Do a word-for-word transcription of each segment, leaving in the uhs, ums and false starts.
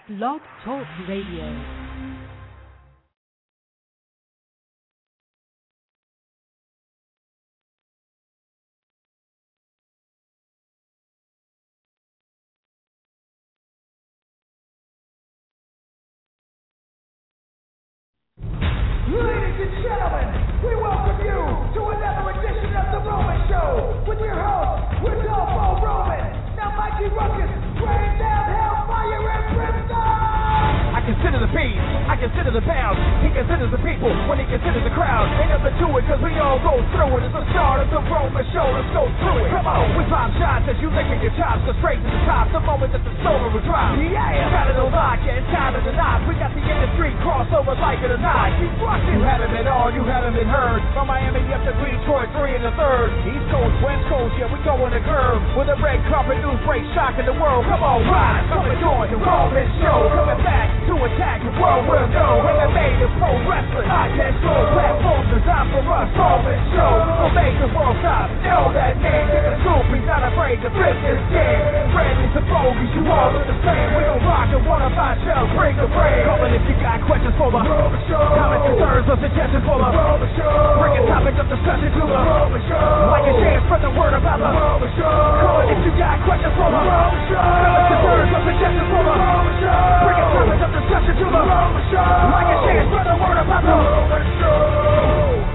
Blog Talk Radio. Ladies and gentlemen, we welcome you to another edition of The Roman Show with your host, Rodolfo Roman. Now Mikey Ruckus, rain down hellfire and brimstone! I consider the beast, I consider the pound. He considers the people when he considers the crowd. Ain't nothing to it cause we all go through it. It's the start of The Roman Show, let's go through it. Come on, we pop shots as you licking your chops. Go straight to the top, the moment that the solar will drop. Yeah, got it no vodka, it's time to deny. We got the industry crossover like it or not. Keep rocking. You haven't been on, you haven't been heard. From Miami up to Detroit, three and a third. East Coast, West Coast, yeah, we going the curve. With a red carpet news break, shocking the world. Come on, rise, come and join The Roman Show. Coming back to attack the world will go. M M A is pro wrestling. Podcast show, platforms designed for us. Roman Show, we'll make the world stop. Know that name, get the scoop. He's not afraid to flip this game. Friendly to bogies, you all look the same. We gon' rock and wanna find shells, bring the rain. Calling if you got questions for the Roman Show. Comments, concerns, or suggestions for the Roman Show. Bringing topics of discussion to the Roman Show. Like and share, spread the word about the Roman Show. Calling if you got questions for the Roman Show. Comments, concerns, or suggestions for the Roman Show. Bringing topics of discussion to the Roman Show. Like and share, spread the word about the Roman Show.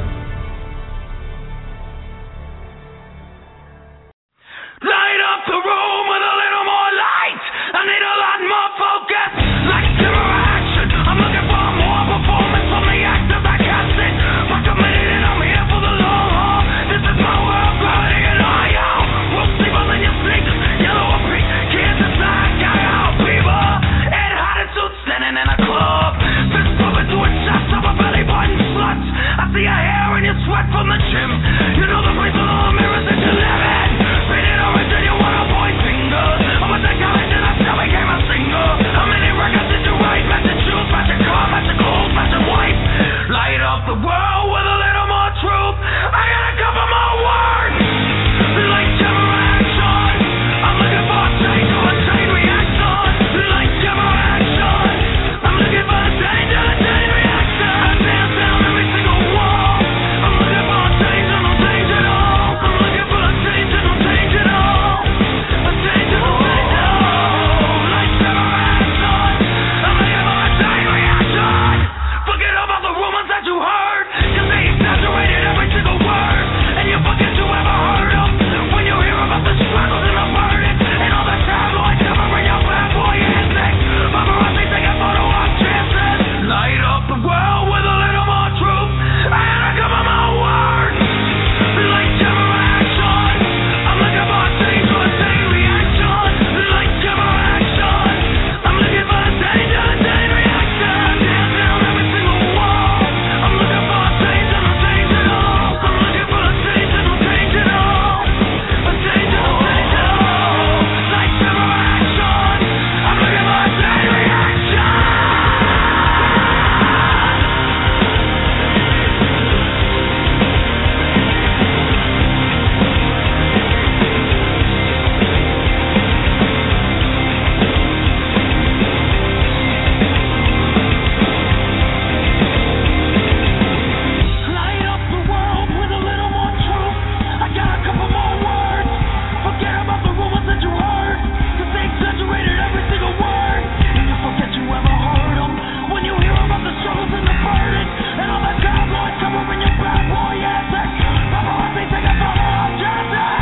Light up the room with a little more light. I need a lot more focus, like camera action. I'm looking for more performance from the actors I cast it. I'm committed and I'm here for the long haul. This is my world, gravity and all y'all. We'll sleep on in your sneakers, yellow or pink. Kids inside, got out people. In hot suits, standing in a club. Fist pumping, doing shots of a belly button sluts. I see your hair and your sweat from the gym. You know the place with all the mirrors that you live in. Painted orange and you wanna point fingers. I'm a psychologist and I still became a singer. How many records did you write? Match your shoes, match your car, match your clothes, match your wife. Light up the world with a little more truth. I got a couple more words. Like camera action. I'm looking for a change to a chain reaction. Like camera action. I'm looking for a change to a chain reaction. Dance down every single wall. I'm looking for a change and no change at all. I'm looking for a change and no change at all. A change and no change at all. Like camera action. I'm looking for a chain reaction. Forget about the rumors that you heard. Cause they exaggerated every single word. And you forget you ever heard them. When you hear about the struggles and the burdens. And all the tabloids covering your bad boy antics. Paparazzi taking photo op chances. Light up the world with a little more truth. I had a couple more words. Like camera action. I'm looking for a change to a chain reaction. Like camera action. I'm looking for a change to a chain reaction. Dance down every single wall. I'm looking for a change and no change at all. I'm looking for a change and no change at all. A change and no change at all. Like camera action. I'm looking for a chain reaction. Light up the world with a little more truth. I got a couple more words. Forget about the rumors that you heard. Cause they exaggerated every single word. And you forget you ever heard them. When you hear about the struggles and the burdens. And all the tabloids covering your bad boy antics. Paparazzi taking photo op chances.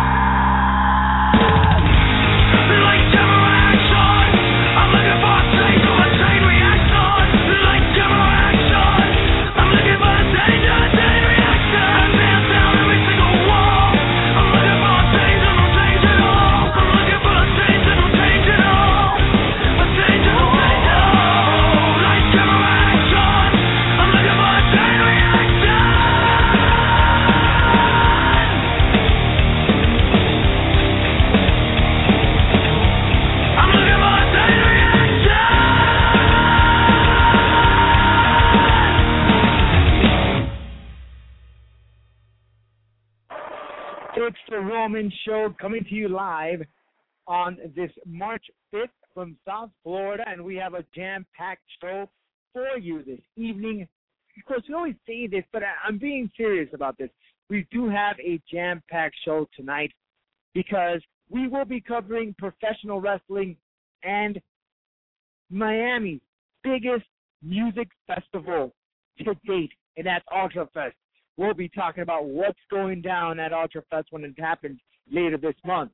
Like camera action. I'm looking for a change to a chain reaction. Like camera action. I'm looking for a change to a chain reaction. Dance down every single wall. I'm looking for a change and no change at all. I'm looking for a change and no change at all. A change and no change at all. Like camera action. I'm looking for a chain reaction. I'm looking for a chain reaction. It's The Roman Show coming to you live on this March fifth, from South Florida, and we have a jam-packed show for you this evening. Of course, we always say this, but I'm being serious about this. We do have a jam-packed show tonight because we will be covering professional wrestling and Miami's biggest music festival to date, and that's UltraFest. We'll be talking about what's going down at UltraFest when it happens later this month.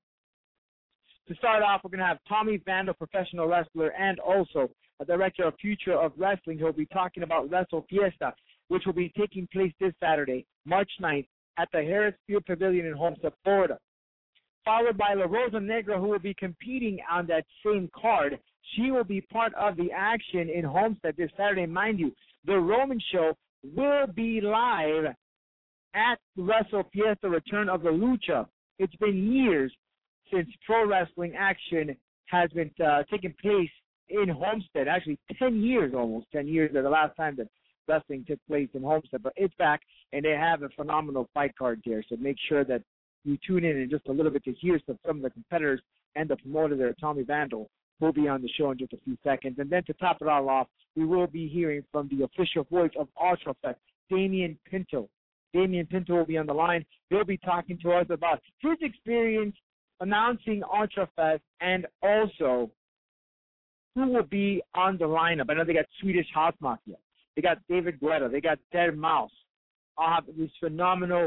To start off, we're going to have Tommy Vandal, professional wrestler, and also a director of Future of Wrestling, who will be talking about Wrestle Fiesta, which will be taking place this Saturday, March ninth, at the Harris Field Pavilion in Homestead, Florida. Followed by La Rosa Negra, who will be competing on that same card. She will be part of the action in Homestead this Saturday. Mind you, the Roman Show will be live at Wrestle Fiesta, Return of the Lucha. It's been years since pro wrestling action has been uh, taking place in Homestead. Actually, ten years almost, ten years is the last time that wrestling took place in Homestead. But it's back, and they have a phenomenal fight card there. So make sure that you tune in in just a little bit to hear some, some of the competitors and the promoter there, Tommy Vandal, will be on the show in just a few seconds. And then to top it all off, we will be hearing from the official voice of UltraFest, Damian Pinto. Damian Pinto will be on the line. He'll be talking to us about his experience announcing UltraFest and also who will be on the lineup. I know they got Swedish House Mafia. They got David Guetta. They got Dead Mouse. I'll have these phenomenal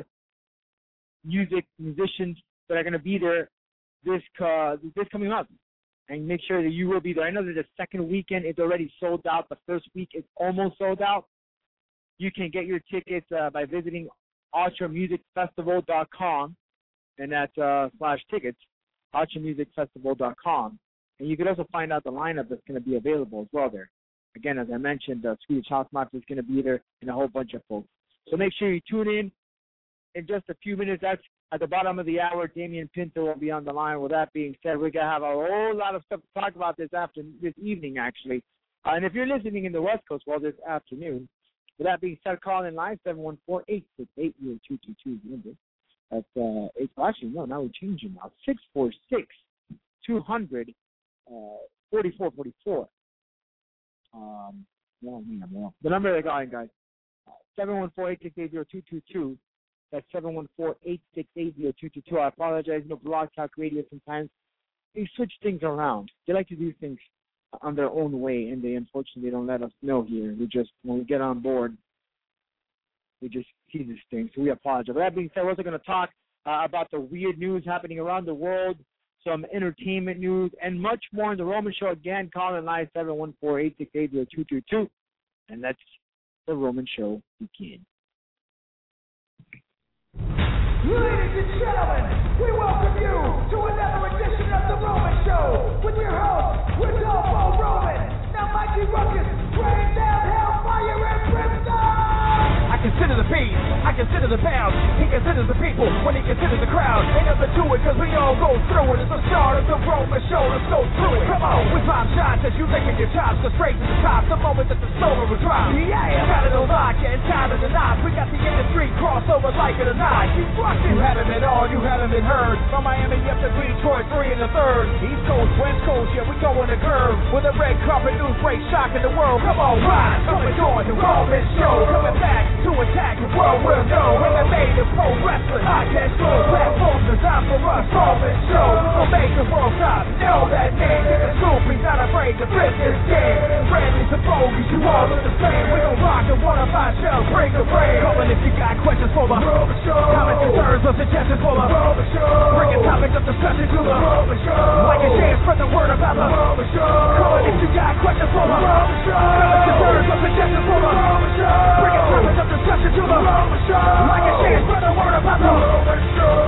music musicians that are going to be there this uh, this coming up. And make sure that you will be there. I know that the second weekend is already sold out. The first week is almost sold out. You can get your tickets uh, by visiting ultra music festival dot com, and that's uh, slash tickets, ultra music festival dot com. And you can also find out the lineup that's going to be available as well there. Again, as I mentioned, uh, Swedish House Mafia is going to be there and a whole bunch of folks. So make sure you tune in in just a few minutes. That's at the bottom of the hour. Damian Pinto will be on the line. With that being said, we're going to have a whole lot of stuff to talk about this afternoon, this evening, actually. Uh, and if you're listening in the West Coast, well, this afternoon. With that being said, call in live, seven one four, eight six eight, zero two two two. Remember, that's, uh, it's, well, actually, no, now we're changing now. six four six, two hundred, forty-four forty-four. Um, no, I'm wrong. The number they're calling, guys, seven one four, eight six eight, zero two two two. That's seven one four, eight six eight, zero two two two. I apologize. No Blog Talk Radio sometimes. They switch things around. They like to do things on their own way, and they unfortunately don't let us know here. We just, when we get on board, we just see this thing. So we apologize. But that being said, we're also going to talk uh, about the weird news happening around the world, some entertainment news, and much more in the Roman Show. Again, call in live, seven one four, eight six eight, zero two two two. And let's the Roman Show begin. Ladies and gentlemen, we welcome you to another edition of The Roman Show with your host, Rodolfo Roman. Now Mikey Ruckus, rain down hellfire and brimstone! I consider the beat, I consider the pound. He considers the people when he considers the crowd. Ain't nothing to it cause we all go through it. It's the start of The Roman Show, let's go through it. Come on, we drop shots as you licking your chops. Go straight to the top, the moment that the solar will drop. Yeah, got it on lock, and time of the knot. We got the industry crossover like it or not. Keep rocking. You haven't been on, you haven't been heard. From Miami up to Detroit, three and a third. East Coast, West Coast, yeah, we going the curve. With a red carpet news break, shocking the world. Come on, rise, come and join the Roman Show. Coming back to attack the world will know. M M A to pro wrestling, podcast show. Platforms designed for us, Roman Show. We'll make the world stop, know that name. Get the scoop, he's not afraid to flip this game. Friendly to bogies, you all look the same. We gon' rock and one of our shows, bring the rain. Calling if you got questions for the Roman Show. Comments, concerns, or suggestions for the Roman Show. Bringing topics of discussion to the Roman Show. Like a chance, spread the word about the Roman Show. Calling if you got questions for the Roman Show. Comments, concerns, or suggestions for the Roman Show. Bringing topics of discussion to the Roman Show. Like a chance, spread the word about the Roman Show.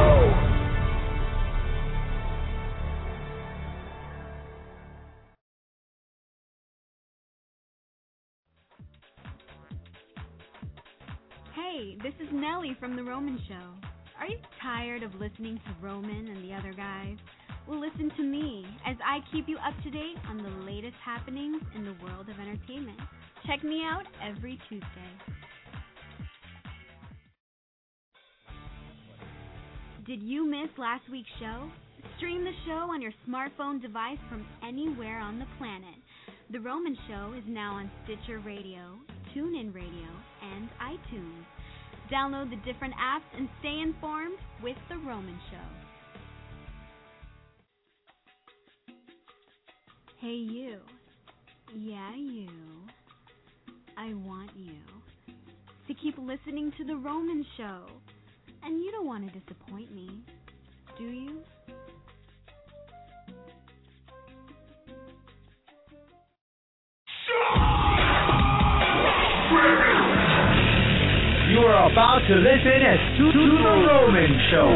Hey, this is Nellie from The Roman Show. Are you tired of listening to Roman and the other guys? Well, listen to me as I keep you up to date on the latest happenings in the world of entertainment. Check me out every Tuesday. Did you miss last week's show? Stream the show on your smartphone device from anywhere on the planet. The Roman Show is now on Stitcher Radio, TuneIn Radio, and iTunes. Download the different apps and stay informed with The Roman Show. Hey you. Yeah, you. I want you to keep listening to The Roman Show. And you don't want to disappoint me, do you? You are about to listen to, to The Roman Show,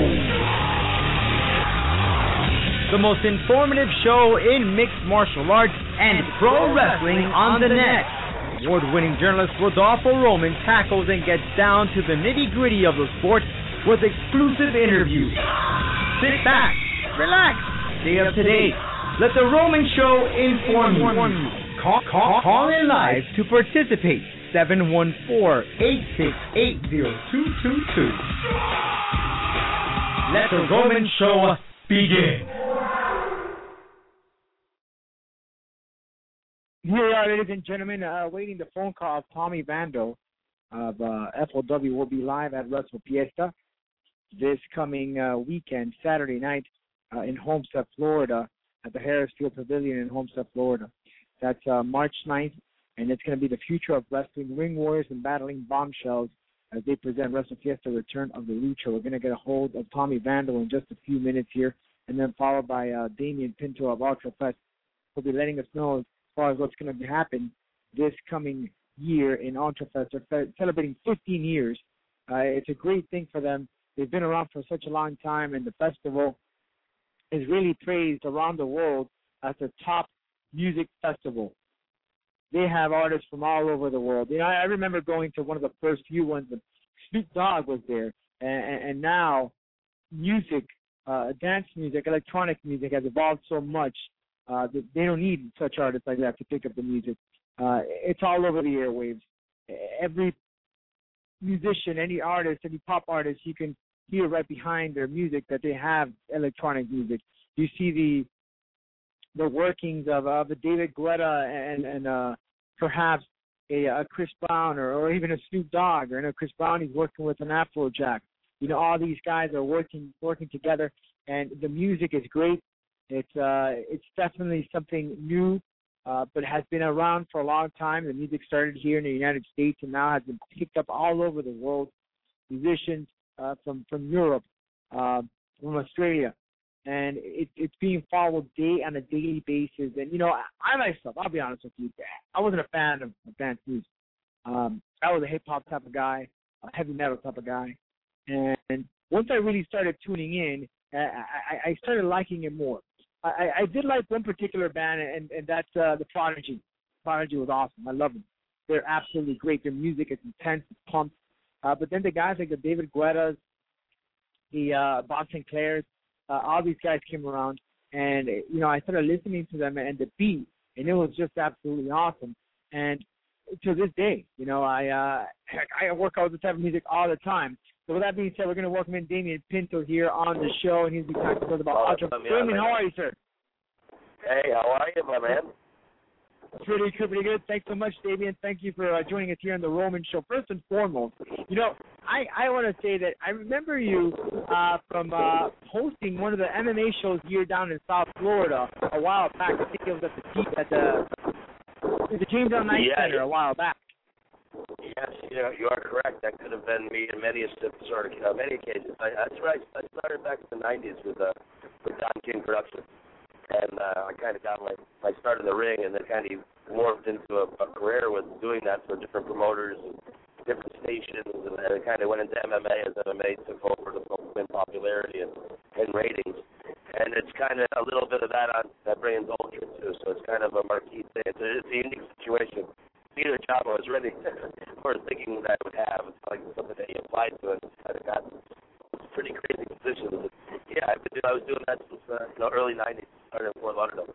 the most informative show in mixed martial arts and pro wrestling on the net. Award-winning journalist Rodolfo Roman tackles and gets down to the nitty-gritty of the sport with exclusive interviews. Sit back, relax, stay up to date. Let The Roman Show inform you. Call, call, call in live to participate. seven one four, eight six eight, zero two two two. Let The Roman Show begin. Here we are, ladies and gentlemen, uh, waiting the phone call of Tommy Vando of uh, F L W will be live at Wrestle Fiesta this coming uh, weekend, Saturday night, uh, in Homestead, Florida, at the Harris Field Pavilion in Homestead, Florida. That's uh, March ninth, and it's going to be the future of wrestling, Ring Wars, and Battling Bombshells as they present Wrestle Fiesta, Return of the Lucha. We're going to get a hold of Tommy Vando in just a few minutes here, and then followed by uh, Damian Pinto of UltraFest. He'll be letting us know as far as what's going to happen this coming year in UltraFest. They're celebrating fifteen years. Uh, it's a great thing for them. They've been around for such a long time, and the festival is really praised around the world as the top music festival. They have artists from all over the world. You know, I remember going to one of the first few ones, and Snoop Dogg was there, and, and now music, uh, dance music, electronic music has evolved so much uh, that they don't need such artists like that to pick up the music. Uh, it's all over the airwaves. Every musician, any artist, any pop artist, you can hear right behind their music that they have electronic music. You see the the workings of of a David Guetta and and uh, perhaps a, a Chris Brown or, or even a Snoop Dogg, or I know Chris Brown, he's working with an Afrojack. You know, all these guys are working working together, and the music is great. It's uh it's definitely something new, uh, but has been around for a long time. The music started here in the United States and now has been picked up all over the world. Musicians uh, from from Europe, uh, from Australia. And it, it's being followed day on a daily basis. And, you know, I, I myself, I'll be honest with you, I wasn't a fan of, of dance music. Um, I was a hip-hop type of guy, a heavy metal type of guy. And once I really started tuning in, I, I started liking it more. I, I did like one particular band, and, and that's uh, the Prodigy. Prodigy was awesome. I love them. They're absolutely great. Their music is intense, it's pumped. Uh, but then the guys like the David Guettas, the uh, Bob Sinclairs, Uh, all these guys came around, and, you know, I started listening to them and the beat, and it was just absolutely awesome. And to this day, you know, I uh, I work out with this type of music all the time. So with that being said, we're going to welcome in Damian Pinto here on the show, and he's going to talk to us about Ultra. Damian, how are you, sir? Hey, how are you, my man? Pretty good, pretty good. Thanks so much, Damian. Thank you for uh, joining us here on the Roman Show. First and foremost, you know, I, I want to say that I remember you uh, from uh, hosting one of the M M A shows here down in South Florida a while back. I think it was at the at the, at the Jamestown Night yeah, Center a while back. Yes, you know, you are correct. That could have been me in many sort of uh, many occasions. I, that's right. I started back in the nineties with uh, with Don King Productions. And uh, I kind of got my, my start in the ring, and then kind of morphed into a, a career with doing that for different promoters and different stations, and, and it kind of went into M M A as M M A took over to win popularity and, and ratings. And it's kind of a little bit of that on that brings Ultra, too, so it's kind of a marquee thing. It's a, it's a unique situation. Neither job I was ready or thinking that I would have. It's like something that you applied to, and kind of got pretty crazy positions. Yeah, I've been, I was doing that since uh, you know, early nineties, started in Fort Lauderdale.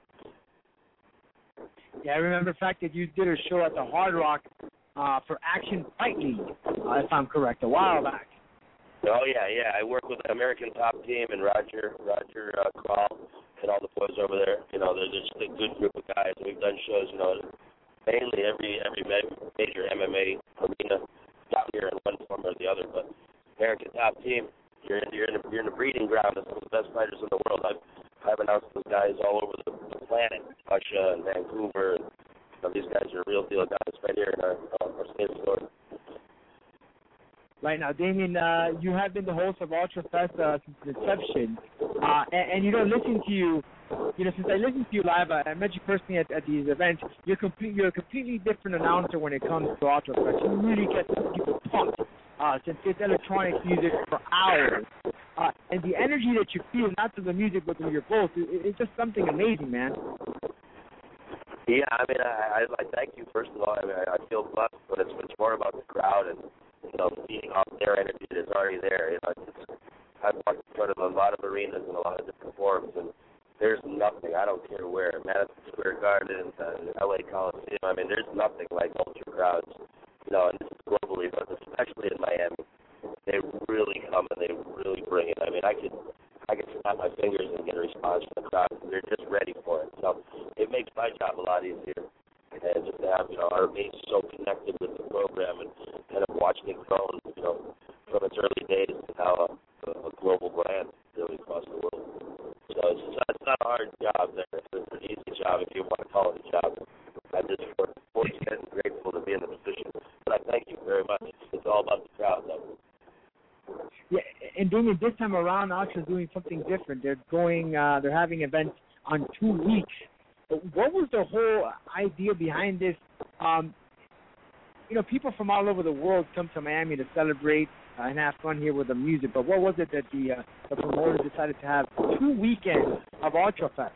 Yeah, I remember the fact that you did a show at the Hard Rock uh, for Action Fight League, uh, if I'm correct, a while back. Oh, yeah, yeah. I work with the American Top Team and Roger Roger uh, Crawl and all the boys over there. You know, they're just a good group of guys. We've done shows, you know, mainly every every major M M A arena down here in one form or the other. But American Top Team, you're in, you're in, a, you're in a breeding ground of some of the best fighters in the world. I've, I've announced those guys all over the, the planet, Russia and Vancouver. And, you know, these guys are real deal guys right here in our, uh, our state of Florida. Right now, Damien, uh, you have been the host of Ultra Fest uh, since inception, uh, and, and you know, listening to you, you know, since I listened to you live, I, I met you personally at, at these events. You're complete, you're a completely different announcer when it comes to Ultra Fest. You really get people pumped. Uh, since it's electronic music for hours, uh, and the energy that you feel, not through the music but through your voice, it, it's just something amazing, man. Yeah, I mean, I, I, I thank you first of all. I mean, I, I feel blessed, but it's it's more about the crowd and, you know, feeding off their energy that's already there. You know, it's, I've walked in front of a lot of arenas and a lot of different forums, and there's nothing. I don't care where, Madison Square Garden, uh, L A Coliseum. I mean, there's nothing like ultra crowds. You know, and this is globally, but especially in Miami, they really come and they really bring it. I mean, I could, I could snap my fingers and get a response from the crowd. They're just ready for it. So it makes my job a lot easier. And just to have, you know, our base so connected with the program and kind of watching it grow, you know, from its early days to now a, a global brand really across the world. So it's, it's not a hard job there. It's an easy job if you want to call it a job. I'm just fortunate and grateful to be in the position. But I thank you very much. It's all about the crowd, though. Yeah, and Damien, this time around, Ultra's doing something different. They're going, uh, they're having events on two weeks. What was the whole idea behind this? Um, you know, people from all over the world come to Miami to celebrate uh, and have fun here with the music. But what was it that the uh, the promoters decided to have two weekends of Ultra Fest?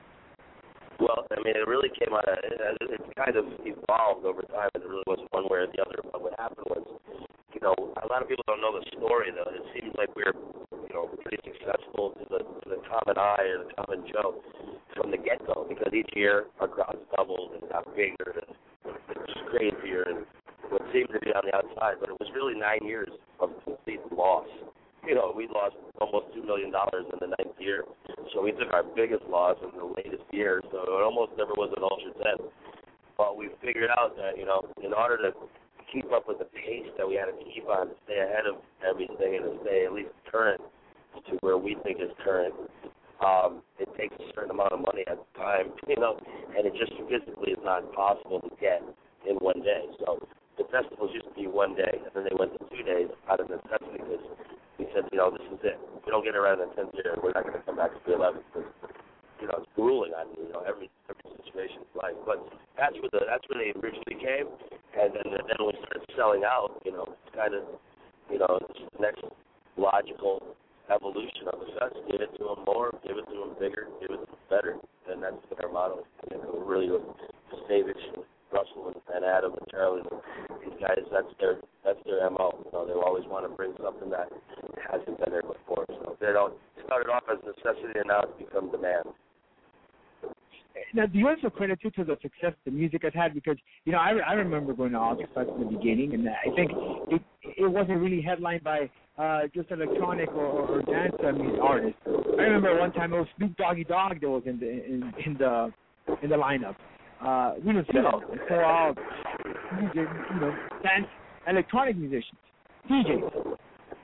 Well, I mean, it really came out of, it, it kind of evolved over time, and it really wasn't one way or the other. But what happened was, you know, a lot of people don't know the story, though. It seems like we're, you know, pretty successful to the, to the common eye or the common Joe from the get-go, because each year our crowds doubled and got bigger and just crazier and what seemed to be on the outside. But it was really nine years of complete loss. You know, we lost almost two million dollars in the ninth year. So we took our biggest loss in the latest year. So it almost never was an Ultra ten. But we figured out that, you know, in order to keep up with the pace that we had to keep on, to stay ahead of everything and to stay at least current to where we think is current, um, it takes a certain amount of money at the time, you know, and it just physically is not possible to get in one day. So the festivals used to be one day, and then they went to two days out of necessity because we said, you know, this is it. If we don't get around the tenth year, we're not going to come back to the eleventh because, you know, it's grueling on you, you know, every every situation is life. But that's where the that's where they originally came, and then then when we started selling out, you know, it's kind of, you know, it's the next logical evolution of the fest. Give it to them more, give it to them bigger, give it to them better, and that's been our motto. I mean, we're really with Savage and Russell and, and Adam and Charlie, and these guys, that's their that's their M O. You know, they always want to bring something that hasn't been there before. So they don't start it off as necessity, and now it's become demand. Now, do you also credit too to the success the music has had? Because, you know, I, I remember going to Ultra Fest in the beginning, and I think it it wasn't really headlined by uh, just electronic or, or dance I mean, artists. I remember one time it was Snoop Doggy Dogg that was in the in, in the in the lineup. Uh, we don't see that. So all music, you know, dance electronic musicians, D Js.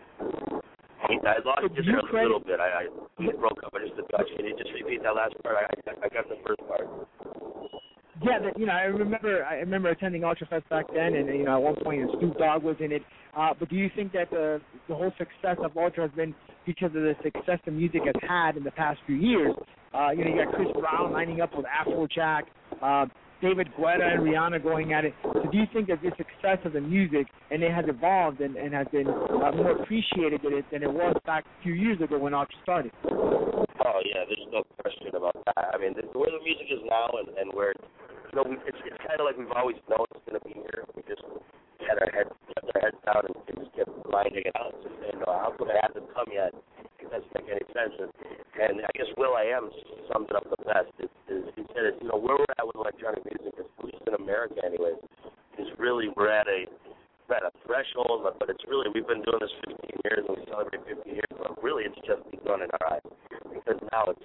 I lost you just there a little bit. I, I you broke up. I just touch. Can you just repeat that last part? I, I got the first part. Yeah, that, you know, I remember. I remember attending Ultra Fest back then, and you know, at one point Snoop Dogg was in it. Uh, but do you think that the the whole success of Ultra has been because of the success the music has had in the past few years? Uh, you know, you got Chris Brown lining up with Afrojack, uh, David Guetta and Rihanna going at it. So do you think that the success of the music and it has evolved and, and has been uh, more appreciated than it, than it was back a few years ago when Ultra started? Oh, yeah, there's no question about that. I mean, the, where the music is now and, and where, you know, we, it's, it's kind of like we've always known it's going to be here. We just had our heads, kept our heads down and, and just kept grinding it out. Just saying, no, how could it hasn't come yet? It doesn't make any sense. And, and I guess Will I Am sums it up the best. It, it, he said, it, you know, where we're at with electronic music, at least in America anyways, is really we're at a we're at a threshold, but, but it's really, we've been doing this fifteen years and we celebrate fifteen years, but really it's just begun in our eyes. Because now it's just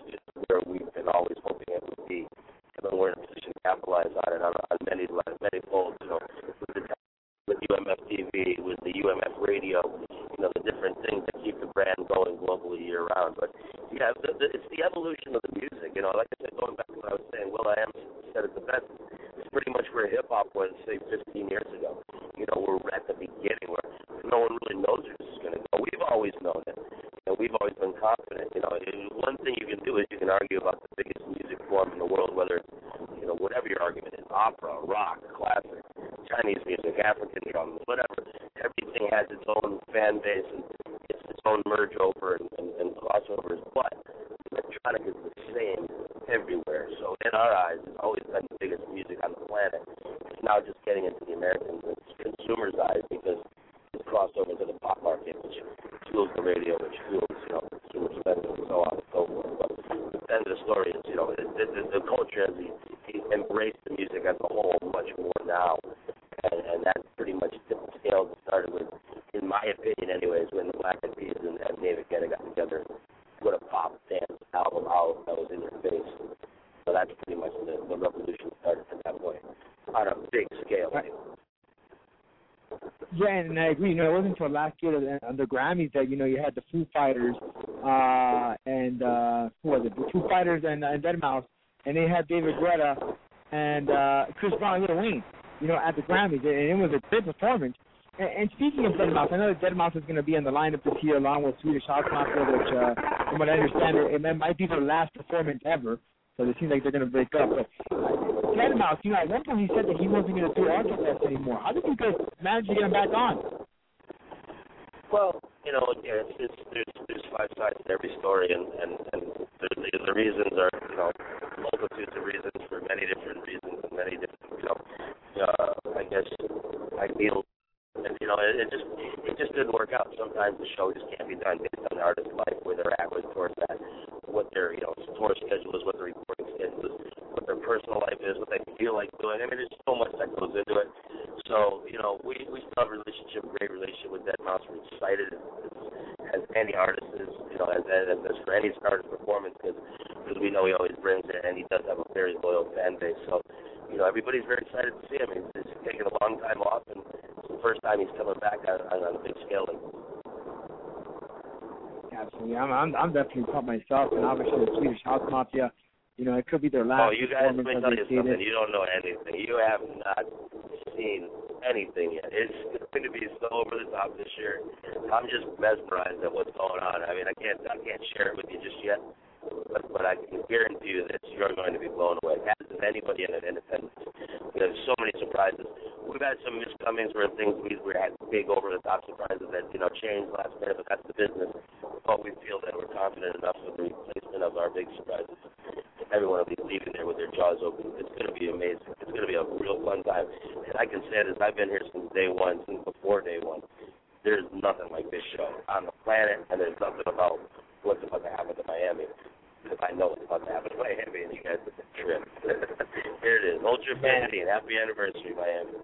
where we've been always hoping it would be. And then we're in a position to capitalize on it on, on many, many folds, you know, with, the, with U M F T V, with the U M F radio, you know, the different things that keep the brand going globally year-round. But, yeah, the, the, it's the evolution of the music. You know, like I said, going back to what I was saying, Will I Am said it the best. It's pretty much where hip-hop was, say, fifteen years ago. You know, we're at the beginning where no one really knows where this is going to go. We've always known it. You know, we've always been confident. You know, one thing you can do is you can argue about the biggest music form in the world, whether it's, you know, whatever your argument is, opera, rock, classic, Chinese music, African drums, whatever. Everything has its own fan base and it's its own merge over and, and, and crossovers. But electronic is the same everywhere. So in our eyes, it's always been the biggest music on the planet. It's now just getting into the American consumers' eyes because it's crossed over to the pop market, which fuels the radio, which fuels, you know, consumer spending and so on and so forth. But the end of the story is, you know, it, it, the, the culture has embraced the music as a whole much more now. And, and that pretty much tipped the scale that started with, in my opinion anyways, when the Black Eyed Peas and, and David Guetta got together, put a pop dance album out that was in your face. So that's pretty much the, the revolution started at that point on a big scale. Anyway. Yeah, and I agree. You know, it wasn't until last year that, on the Grammys that, you know, you had the Foo Fighters uh, and, uh, who was it, the Foo Fighters and, uh, and deadmau five, and they had David Guetta and uh, Chris Brown and Lil Wayne, you know, at the Grammys, and it was a great performance. And, and speaking of deadmau five, I know that deadmau five is going to be in the lineup this year along with Swedish House Mafia, which, uh, from what I understand, it, it might be their last performance ever. So it seems like they're going to break up. But uh, deadmau five, you know, at one point he said that he wasn't going to do Architects anymore. How did you guys manage to get him back on? Well, you know, yeah, it's, it's, there's, there's five sides to every story, and, and, and the, the reasons are, you know, multitudes of reasons for many different reasons and many different, you know, uh, I guess I feel, and, you know, it, it just it just didn't work out. Sometimes the show just can't be done based on the artist's life, where they're at, where the tour's at, what their, you know, tour schedule is, what their recording schedule is, what their personal life is, what they feel like doing. I mean, there's so much that goes into it. So, you know, we, we still have a relationship, a great relationship with deadmau five. We're excited as, as any artist is, you know, as, as, as for any artist performance, because we know he always brings it, and he does have a very loyal fan base. So, you know, everybody's very excited to see him. He's, he's taken a long time off, and it's the first time he's coming back on, on, on a big scale. Absolutely. I'm, I'm, I'm definitely pumped myself, and obviously the Swedish House Mafia, you know, it could be their last. Oh, you guys, let me tell you something. It. You don't know anything. You have not seen anything yet. It's going to be so over the top this year. I'm just mesmerized at what's going on. I mean, I can't, I can't share it with you just yet, but, but I can guarantee you that you're going to be blown away. As is anybody in an independent. There's so many surprises. We've had some miscomings where things we, we had big over-the-top surprises that, you know, changed last minute, but that's the business. But we feel that we're confident enough with the replacement of our big surprises. Everyone will be leaving there with their jaws open. It's going to be amazing. It's going to be a real fun time. And I can say this, I've been here since day one, since before day one. There's nothing like this show on the planet, and there's nothing about what's about to happen to Miami. Because I know what's about to happen to Miami, and you guys did the trip. Here it is, Ultra Fantasy, and happy anniversary, Miami.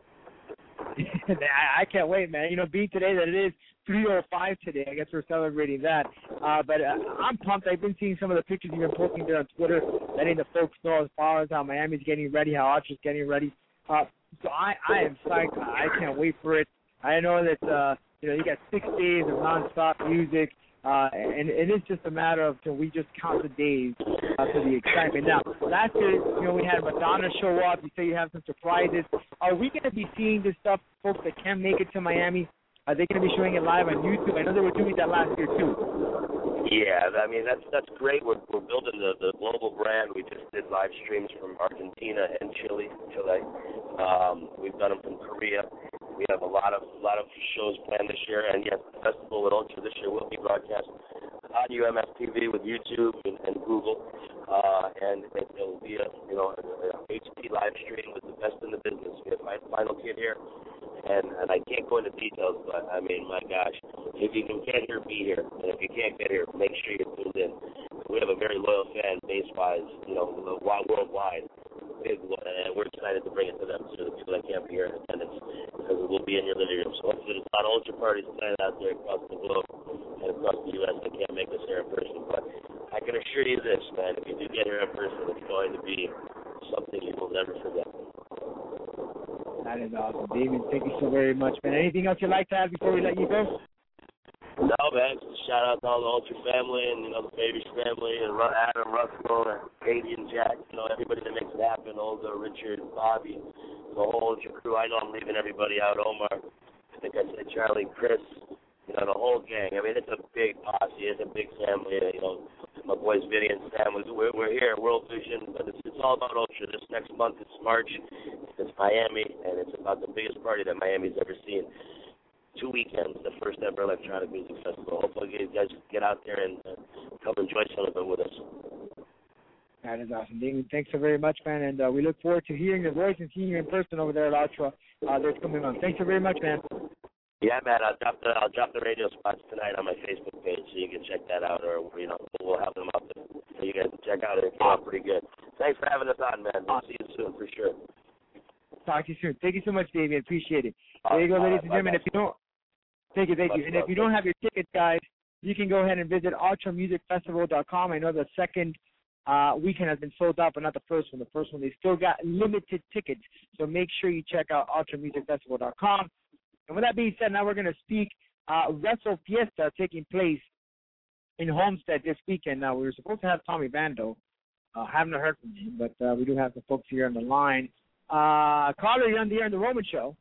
I, I can't wait, man. You know, being today that it is three oh five today, I guess we're celebrating that. Uh, but uh, I'm pumped. I've been seeing some of the pictures you've been posting there on Twitter, letting the folks know as far as how Miami's getting ready, how Ultra's getting ready. Uh, so I, I am psyched. I can't wait for it. I know that, uh, you know, you got six days of nonstop music. Uh, and it is just a matter of, can we just count the days uh, for the excitement. Now, last year, you know, we had Madonna show up. You say you have some surprises. Are we going to be seeing this stuff, folks that can make it to Miami? Are they going to be showing it live on YouTube? I know they were doing that last year, too. Yeah, I mean, that's that's great. We're, we're building the, the global brand. We just did live streams from Argentina and Chile. Chile. Um, we've done them from Korea. We have a lot of lot of shows planned this year, and yes, the festival at Ultra this year will be broadcast on U M F T V with YouTube and, and Google, uh, and it will be a you know a, a H D live stream with the best in the business. We have my Final Kid here, and and I can't go into details, but I mean, my gosh, if you can get here, be here, and if you can't get here, make sure you're tuned in. We have a very loyal fan base-wise, you know, worldwide. Big, and we're excited to bring it to them, to the people that can't be here in attendance, because it will be in your living room. So hopefully there's a lot of Ultra parties planned out there across the globe and across the U S that can't make us here in person. But I can assure you this, man, if you do That is awesome. Damien, thank you so very much, man. Anything else you'd like to add before we let you go? No, man. Just shout out to all the Ultra family and, you know, the Babish family and Ru- Adam, Russell, and Katie and Jack. You know, everybody that makes it happen. Olga, Richard, Bobby, the whole Ultra crew. I know I'm leaving everybody out. Omar, I think I said Charlie, Chris, you know, the whole gang. I mean, it's a big posse. It's a big family. You know, my boys Vinny and Sam. We're, we're here, World Vision, but it's, it's all about Ultra. This next month, it's March. It's Miami, and it's about the biggest party that Miami's ever seen. Two weekends, the first ever electronic music festival. Hopefully you guys get out there and uh, come enjoy some of it with us. That is awesome. Damien, thanks so very much, man, and uh, we look forward to hearing your voice and seeing you in person over there at Ultra uh, this coming month. Thanks so very much, man. Yeah, man, I'll drop the I'll drop the radio spots tonight on my Facebook page so you can check that out, or, you know, we'll have them up there so you guys can check out it. It came out pretty good. Thanks for having us on, man. We'll see you soon for sure. Talk to you soon. Thank you so much, Damien. Appreciate it. There you go, ladies and gentlemen. If you don't, thank you, thank you. And if you don't have your tickets, guys, you can go ahead and visit ultra music festival dot com. I know the second uh, weekend has been sold out, but not the first one. The first one, they still got limited tickets. So make sure you check out ultra music festival dot com. And with that being said, now we're going to speak uh, Wrestle Fiesta taking place in Homestead this weekend. Now, we were supposed to have Tommy Bando. Uh, haven't heard from him, but uh, we do have the folks here on the line. Uh, caller, you're on the air on the Roman Show.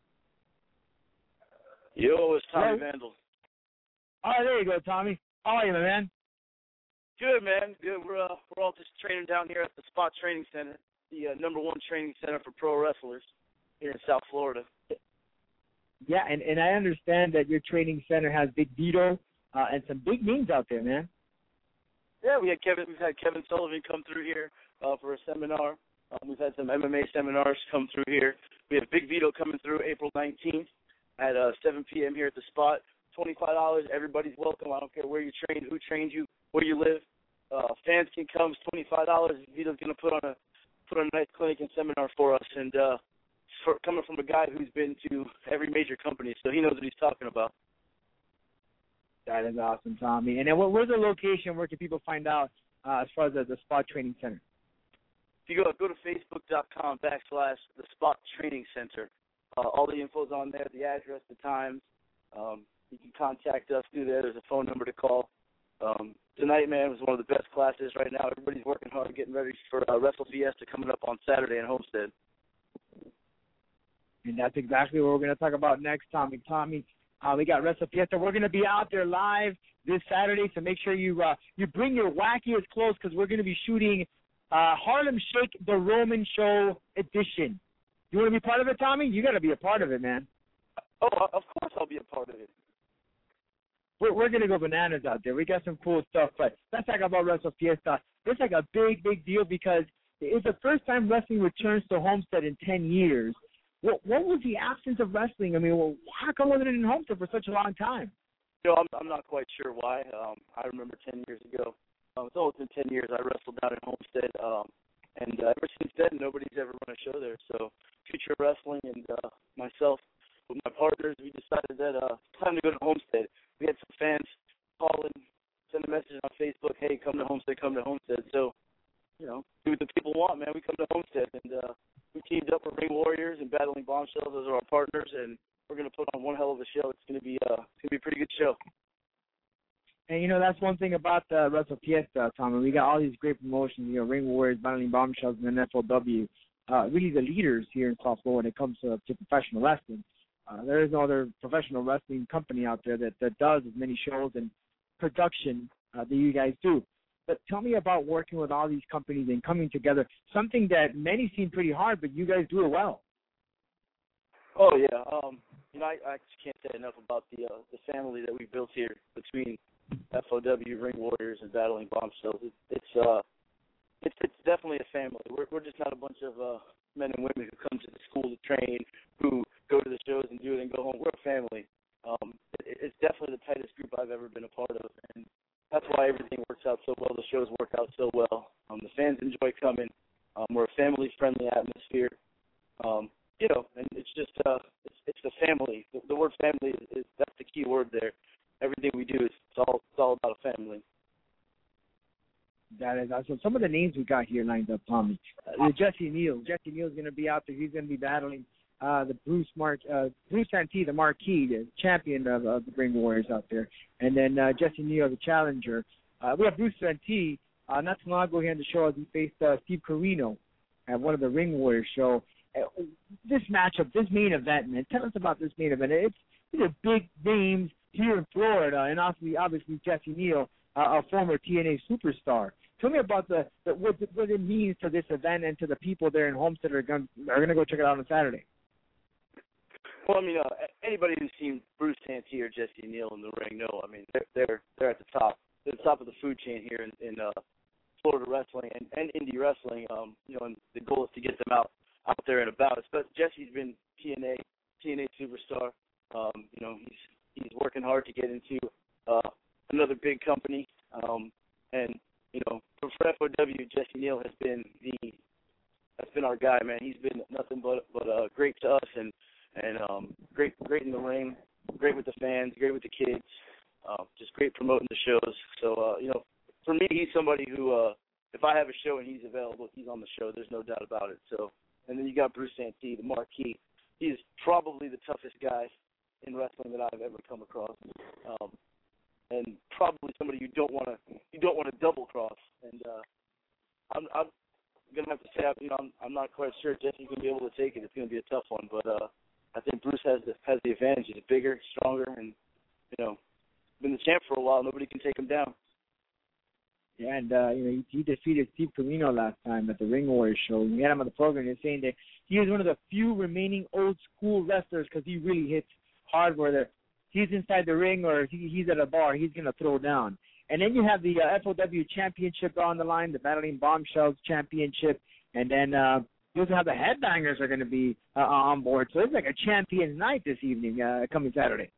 Yo, it's Tommy Hello? Vandal. Oh, there you go, Tommy. How are you, my man? Good, man. Good. We're uh, we're all just training down here at the Spot Training Center, the uh, number one training center for pro wrestlers here in South Florida. Yeah, and, and I understand that your training center has Big Vito uh, and some big names out there, man. Yeah, we had Kevin. We've had Kevin Sullivan come through here uh, for a seminar. Um, we've had some M M A seminars come through here. We have Big Vito coming through April nineteenth at uh, seven p.m. here at the Spot. twenty-five dollars. Everybody's welcome. I don't care where you train, who trained you, where you live. Uh, fans can come. It's twenty-five dollars. Vito's going to put on a put on a nice clinic and seminar for us. And uh, for, coming from a guy who's been to every major company, so he knows what he's talking about. That is awesome, Tommy. And then what, where's the location? Where can people find out uh, as far as the, the Spot Training Center? If you go go to facebook.com backslash the Spot Training Center. Uh, all the info's on there, the address, the times. Um, you can contact us through there. There's a phone number to call. Um, tonight, man, was one of the best classes right now. Everybody's working hard, getting ready for uh, Wrestle Fiesta coming up on Saturday in Homestead. And that's exactly what we're going to talk about next, Tommy. Tommy, uh, we got Wrestle Fiesta. We're going to be out there live this Saturday, so make sure you uh, you bring your wackiest clothes because we're going to be shooting uh, Harlem Shake, the Roman Show edition. You want to be part of it, Tommy? You got to be a part of it, man. Oh, of course I'll be a part of it. We're, we're going to go bananas out there. We got some cool stuff, but let's talk about Wrestle Fiesta. It's like a big, big deal because it's the first time wrestling returns to Homestead in ten years. What, what was the absence of wrestling? I mean, well, how come wasn't it in Homestead for such a long time? You know, I'm, I'm not quite sure why. Um, I remember ten years ago. Um, it's always been ten years I wrestled down in Homestead. Um, and uh, ever since then, nobody's ever run a show there. So Future Wrestling and uh, myself, with my partners, we decided that uh, it's time to go to Homestead. We had some fans call and send a message on Facebook, hey, come to Homestead, come to Homestead. So, you know, do what the people want, man. We come to Homestead. And uh, we teamed up with Ring Warriors and Battling Bombshells. Those are our partners, and we're going to put on one hell of a show. It's going to be uh, it's going to be a pretty good show. And, you know, that's one thing about the Wrestle Fiesta, Tommy. We got all these great promotions, you know, Ring Warriors, Battling Bombshells, and then F L W. Uh, really the leaders here in South Florida when it comes to, to professional wrestling. Uh, there is no other professional wrestling company out there that, that does as many shows and production uh, that you guys do. But tell me about working with all these companies and coming together, something that many seem pretty hard, but you guys do it well. Oh, yeah. Um, you know, I, I just can't say enough about the uh, the family that we built here between F O W, Ring Warriors, and Battling Bombshells. It, it's uh, it's it's definitely a family. We're we're just not a bunch of uh, men and women who come to the school to train, who go to the shows and do it and go home. We're a family. Um, it, it's definitely the tightest group I've ever been a part of, and that's why everything works out so well. The shows work out so well. Um, the fans enjoy coming. Um, we're a family-friendly atmosphere. Um, you know, and it's just uh, it's, it's the family. The, the word family is, is that's the key word there. Everything we do is it's all it's all about a family. That is awesome. Some of the names we got here lined up, Tommy. Uh, Jesse Neal. Jesse Neal's going to be out there. He's going to be battling uh, the Bruce Mark, uh, Bruce Santee, the Marquis, the champion of, of the Ring Warriors out there, and then uh, Jesse Neal, the challenger. Uh, we have Bruce Santee. Uh, not too long ago, he had the show. He faced uh, Steve Corino at one of the Ring Warriors show. Uh, this matchup, this main event, man. Tell us about this main event. It's these are big names here in Florida, and obviously, obviously Jesse Neal, uh, a former T N A superstar. Tell me about the, the what, what it means to this event and to the people there in Homestead are going are going to go check it out on Saturday. Well, I mean, uh, anybody who's seen Bruce Santee or Jesse Neal in the ring know. I mean, they're they're, they're at the top. They're at the top of the food chain here in, in uh, Florida wrestling and, and indie wrestling. Um, you know, and the goal is to get them out out there and about. But Jesse's been T N A T N A superstar. Um, you know, he's he's working hard to get into uh, another big company. Um, and you know, for, for F O W, Jesse Neal has been the has been our guy, man. He's been nothing but but uh, great to us and and um, great great in the ring, great with the fans, great with the kids, uh, just great promoting the shows. So uh, you know, for me, he's somebody who uh, if I have a show and he's available, he's on the show. There's no doubt about it. So and then you got Bruce Santee, the Marquis. He's probably the toughest guy in wrestling that I've ever come across. Um, and probably somebody you don't want to you don't want to double cross. And uh, I'm, I'm gonna have to say, you know, I'm, I'm not quite sure Jesse's gonna be able to take it. It's gonna be a tough one, but uh, I think Bruce has the has the advantage. He's bigger, stronger, and you know, been the champ for a while. Nobody can take him down. Yeah, and uh, you know, he, he defeated Steve Corino last time at the Ring Warriors show. We had him on the program. He's saying that he is one of the few remaining old school wrestlers because he really hits hard where the he's inside the ring or he, he's at a bar, he's going to throw down. And then you have the uh, F O W Championship on the line, the Battling Bombshells Championship, and then uh, you also have the Headbangers are going to be uh, on board. So it's like a champions night this evening, uh, coming Saturday.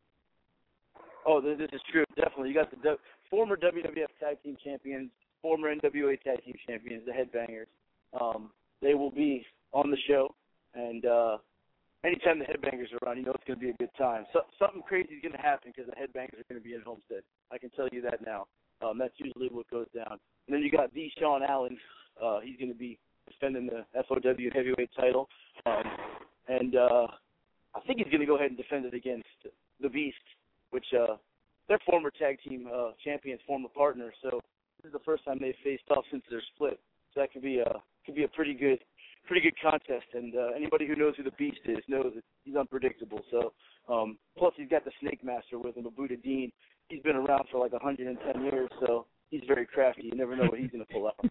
Oh, this, this is true, definitely. You got the du- former W W F Tag Team Champions, former N W A Tag Team Champions, the Headbangers. Um, they will be on the show, and uh, anytime the Headbangers are around, you know it's going to be a good time. So, something crazy is going to happen because the Headbangers are going to be in Homestead. I can tell you that now. Um, that's usually what goes down. And then you got the Sean Allen. Uh, he's going to be defending the F O W heavyweight title. Um, and uh, I think he's going to go ahead and defend it against the Beast, which uh, they're former tag team uh, champions, former partners. So this is the first time they've faced off since they're split. So that could be a could be a pretty good pretty good contest. And uh, anybody who knows who the Beast is knows that he's unpredictable. So um, plus he's got the Snake Master with him, Buddha Dean. He's been around for like one hundred ten years, so he's very crafty. You never know what he's going to pull out.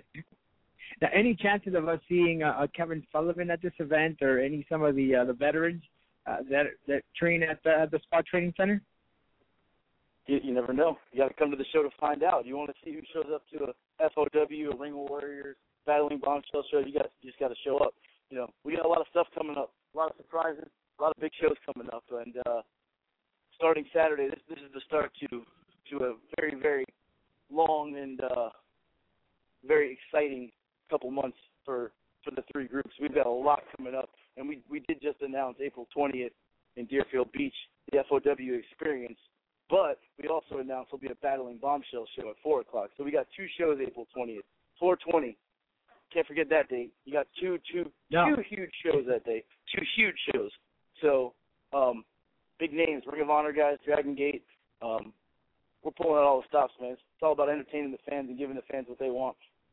Now, any chances of us seeing uh, Kevin Sullivan at this event, or any some of the uh, the veterans uh, that that train at the, at the Spot Training Center? You, you never know. You got to come to the show to find out. You want to see who shows up to a F O W, a Ring of Warriors, Battling Bombshell show? You got you just got to show up. You know, we got a lot of stuff coming up, a lot of surprises, a lot of big shows coming up, and uh, starting Saturday, this this is the start to to a very very long and uh, very exciting couple months for, for the three groups. We've got a lot coming up, and we, we did just announce April twentieth in Deerfield Beach, the F O W Experience, but we also announced there'll be a Battling Bombshell show at four o'clock. So we got two shows April twentieth, four twenty. Can't forget that date. You got two, two, no. two huge shows that day, two huge shows. So um, big names, Ring of Honor guys, Dragon Gate. Um, we're pulling out all the stops, man. It's all about entertaining the fans and giving the fans what they want.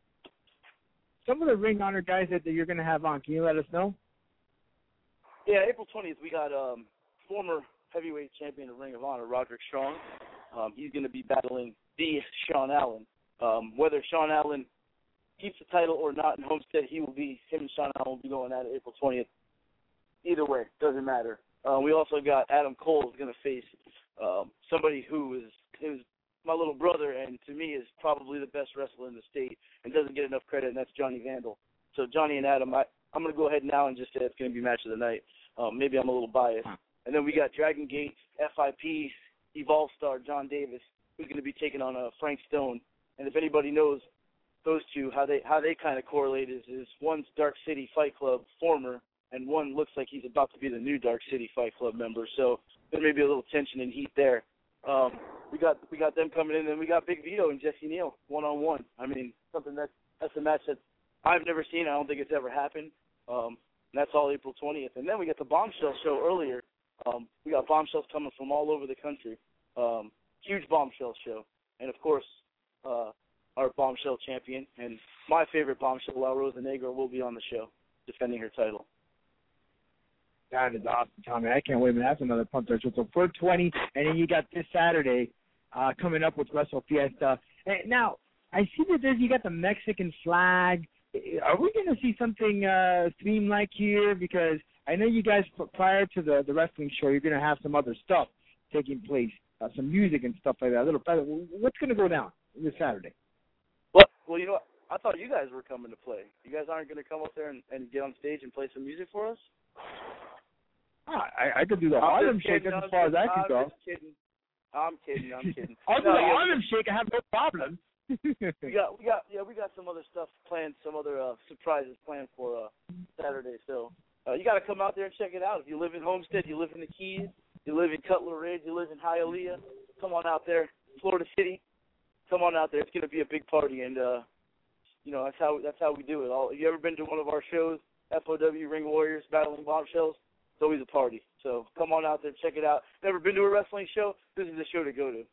Some of the Ring Honor guys that you're going to have on, can you let us know? Yeah, April twentieth, we got um, former heavyweight champion of Ring of Honor, Roderick Strong. Um, he's going to be battling the Sean Allen. Um, whether Sean Allen keeps the title or not in Homestead, he will be, him and Sean Allen will be going at it April twentieth. Either way, doesn't matter. Uh, we also got Adam Cole is going to face um, somebody who is, is my little brother, and to me is probably the best wrestler in the state and doesn't get enough credit, and that's Johnny Vandal. So Johnny and Adam, I, I'm going to go ahead now and just say it's going to be match of the night. Um, maybe I'm a little biased. And then we got Dragon Gate, F I P, Evolve star John Davis, who's going to be taking on uh, Frank Stone. And if anybody knows those two, how they how they kind of correlate is, is one's Dark City Fight Club former, and one looks like he's about to be the new Dark City Fight Club member. So there may be a little tension and heat there. Um, we got we got them coming in, and we got Big Vito and Jesse Neal one on one. I mean, something that that's a match that I've never seen. I don't think it's ever happened. Um, and that's all April twentieth. And then we got the Bombshell show earlier. Um, we got bombshells coming from all over the country. Um, huge bombshell show. And, of course, uh, our bombshell champion and my favorite bombshell, La Rosa Negra, will be on the show defending her title. That is awesome, Tommy. I can't wait, man. That's another pump there. So four twenty, and then you got this Saturday uh, coming up with Wrestle Fiesta. And now, I see that there's, you got the Mexican flag. Are we going to see something uh, theme-like here? Because I know you guys, prior to the, the wrestling show, you're going to have some other stuff taking place, uh, some music and stuff like that. A little, what's going to go down this Saturday? Well, well, you know what? I thought you guys were coming to play. You guys aren't going to come up there and, and get on stage and play some music for us? Oh, I, I could do the Harlem Shake as far as I can go. I'm kidding. I'm kidding. I'm kidding. I'll do no, the yeah, Harlem Shake. I have no problem. we got, we got, yeah, we got some other stuff planned, some other uh, surprises planned for uh, Saturday. So uh, you got to come out there and check it out. If you live in Homestead, you live in the Keys, you live in Cutler Ridge, you live in Hialeah, come on out there, Florida City. Come on out there. It's going to be a big party, and uh, you know that's how that's how we do it. All, have you ever been to one of our shows, F O W Ring Warriors Battling Bombshells? It's always a party. So come on out there, check it out. Never been to a wrestling show? This is the show to go to.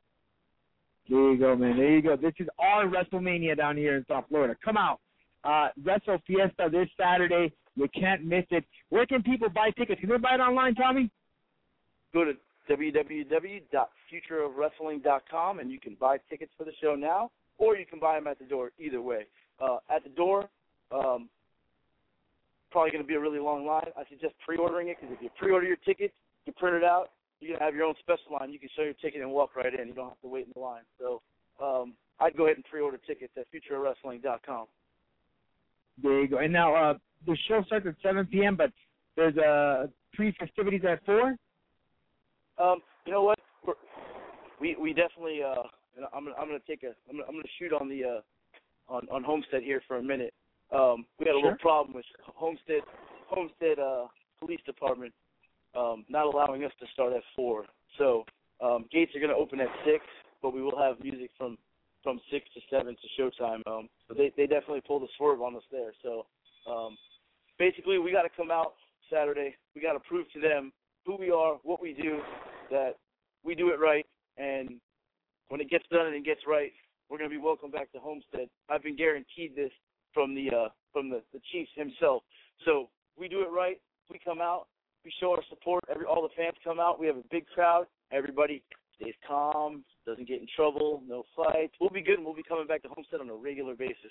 There you go, man. There you go. This is our WrestleMania down here in South Florida. Come out. Uh, Wrestle Fiesta this Saturday. You can't miss it. Where can people buy tickets? Can they buy it online, Tommy? Go to w w w dot future of wrestling dot com, and you can buy tickets for the show now, or you can buy them at the door. Either way. Uh, at the door, um, probably going to be a really long line. I suggest pre-ordering it, because if you pre-order your ticket, you print it out, you're going to have your own special line. You can show your ticket and walk right in. You don't have to wait in the line. So um, I'd go ahead and pre-order tickets at future of wrestling dot com. There you go. And now uh, the show starts at seven p.m., but there's uh, pre-festivities at four? Um, you know what? We're, we we definitely. Uh, I'm gonna I'm gonna take a I'm gonna, I'm gonna shoot on the uh, on on Homestead here for a minute. Um, we had a sure. little problem with Homestead Homestead uh, Police Department um, not allowing us to start at four. So um, gates are gonna open at six, but we will have music from from six to seven to showtime. Um, so they they definitely pulled a swerve on us there. So um, basically, we got to come out Saturday. We got to prove to them who we are, what we do, that we do it right, and when it gets done and it gets right, we're going to be welcome back to Homestead. I've been guaranteed this from the uh, from the, the chief himself. So we do it right. We come out. We show our support. Every all the fans come out. We have a big crowd. Everybody stays calm, doesn't get in trouble, no fights. We'll be good, and we'll be coming back to Homestead on a regular basis.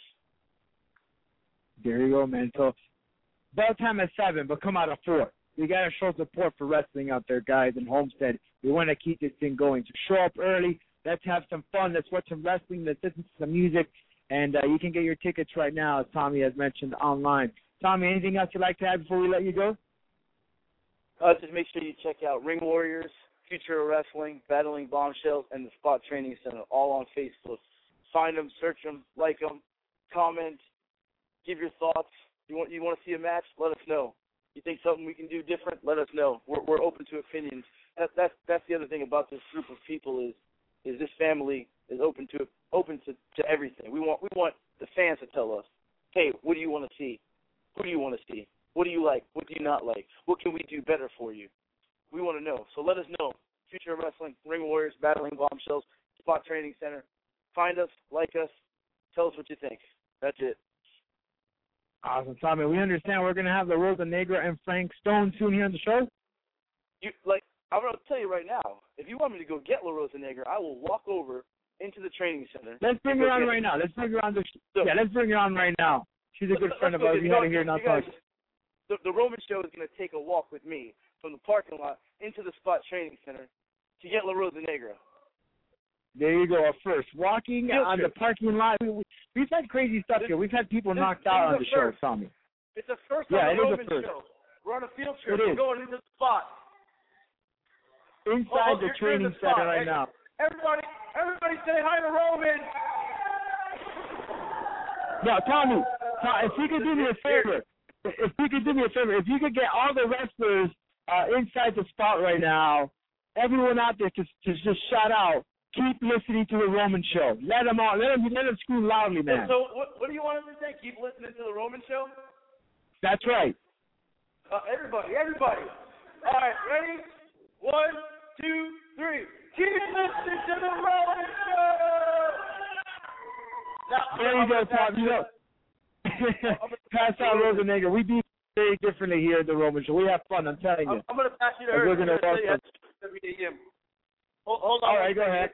There you go, man. So bell time at seven, but come out at four. We got to show support for wrestling out there, guys, in Homestead. We want to keep this thing going. So show up early. Let's have some fun. Let's watch some wrestling. Let's listen to some music. And uh, you can get your tickets right now, as Tommy has mentioned, online. Tommy, anything else you'd like to add before we let you go? Uh, just make sure you check out Ring Warriors, Future of Wrestling, Battling Bombshells, and the Spot Training Center, all on Facebook. Find them, search them, like them, comment, give your thoughts. You want you want to see a match? Let us know. You think something we can do different? Let us know. We're we're open to opinions. That's that's that's the other thing about this group of people is is this family is open to open to, to everything. We want we want the fans to tell us, hey, what do you want to see? Who do you want to see? What do you like? What do you not like? What can we do better for you? We want to know. So let us know. Future of Wrestling, Ring Warriors, Battling Bombshells, Spot Training Center. Find us, like us, tell us what you think. That's it. Awesome, Tommy. We understand we're going to have La Rosa Negra and Frank Stone soon here on the show. You like I'm going to tell you right now, if you want me to go get La Rosa Negra, I will walk over into the training center. Let's bring her on right now. Let's bring her on. The sh- so, yeah, let's bring her on right now. She's a good let's, friend let's of ours. We had her here not talk. The, the Roman show is going to take a walk with me from the parking lot into the Spot Training Center to get La Rosa Negra. There you go. First, walking Field on trip. the parking lot. We, we've had crazy stuff this, here. We've had people this, knocked this out on the first. show, Tommy. It's a first yeah, on the it Roman is a first. show. We're on a field trip. It We're is. going into the Spot. Inside oh, oh, the you're training in the center spot. right now. Everybody, everybody say hi to Roman. Now, Tommy, if you could do me a favor, if you could do me a favor, if you could get all the wrestlers uh, inside the spot right now, everyone out there to, to just shout out, keep listening to the Roman show. Let them all, let them, let them scream loudly, man. So, what, what do you want us to say? Keep listening to the Roman show? That's right. Uh, everybody, everybody. All right, ready? One, two, three. Keep listening to the Roman Show. Now, there you go, Tom. You know, pass out Rosenegger. We do very differently here at the Roman Show. We have fun. I'm telling you. I'm, I'm going to pass you to her. We're going to welcome. Hold, hold on. All right, go ahead.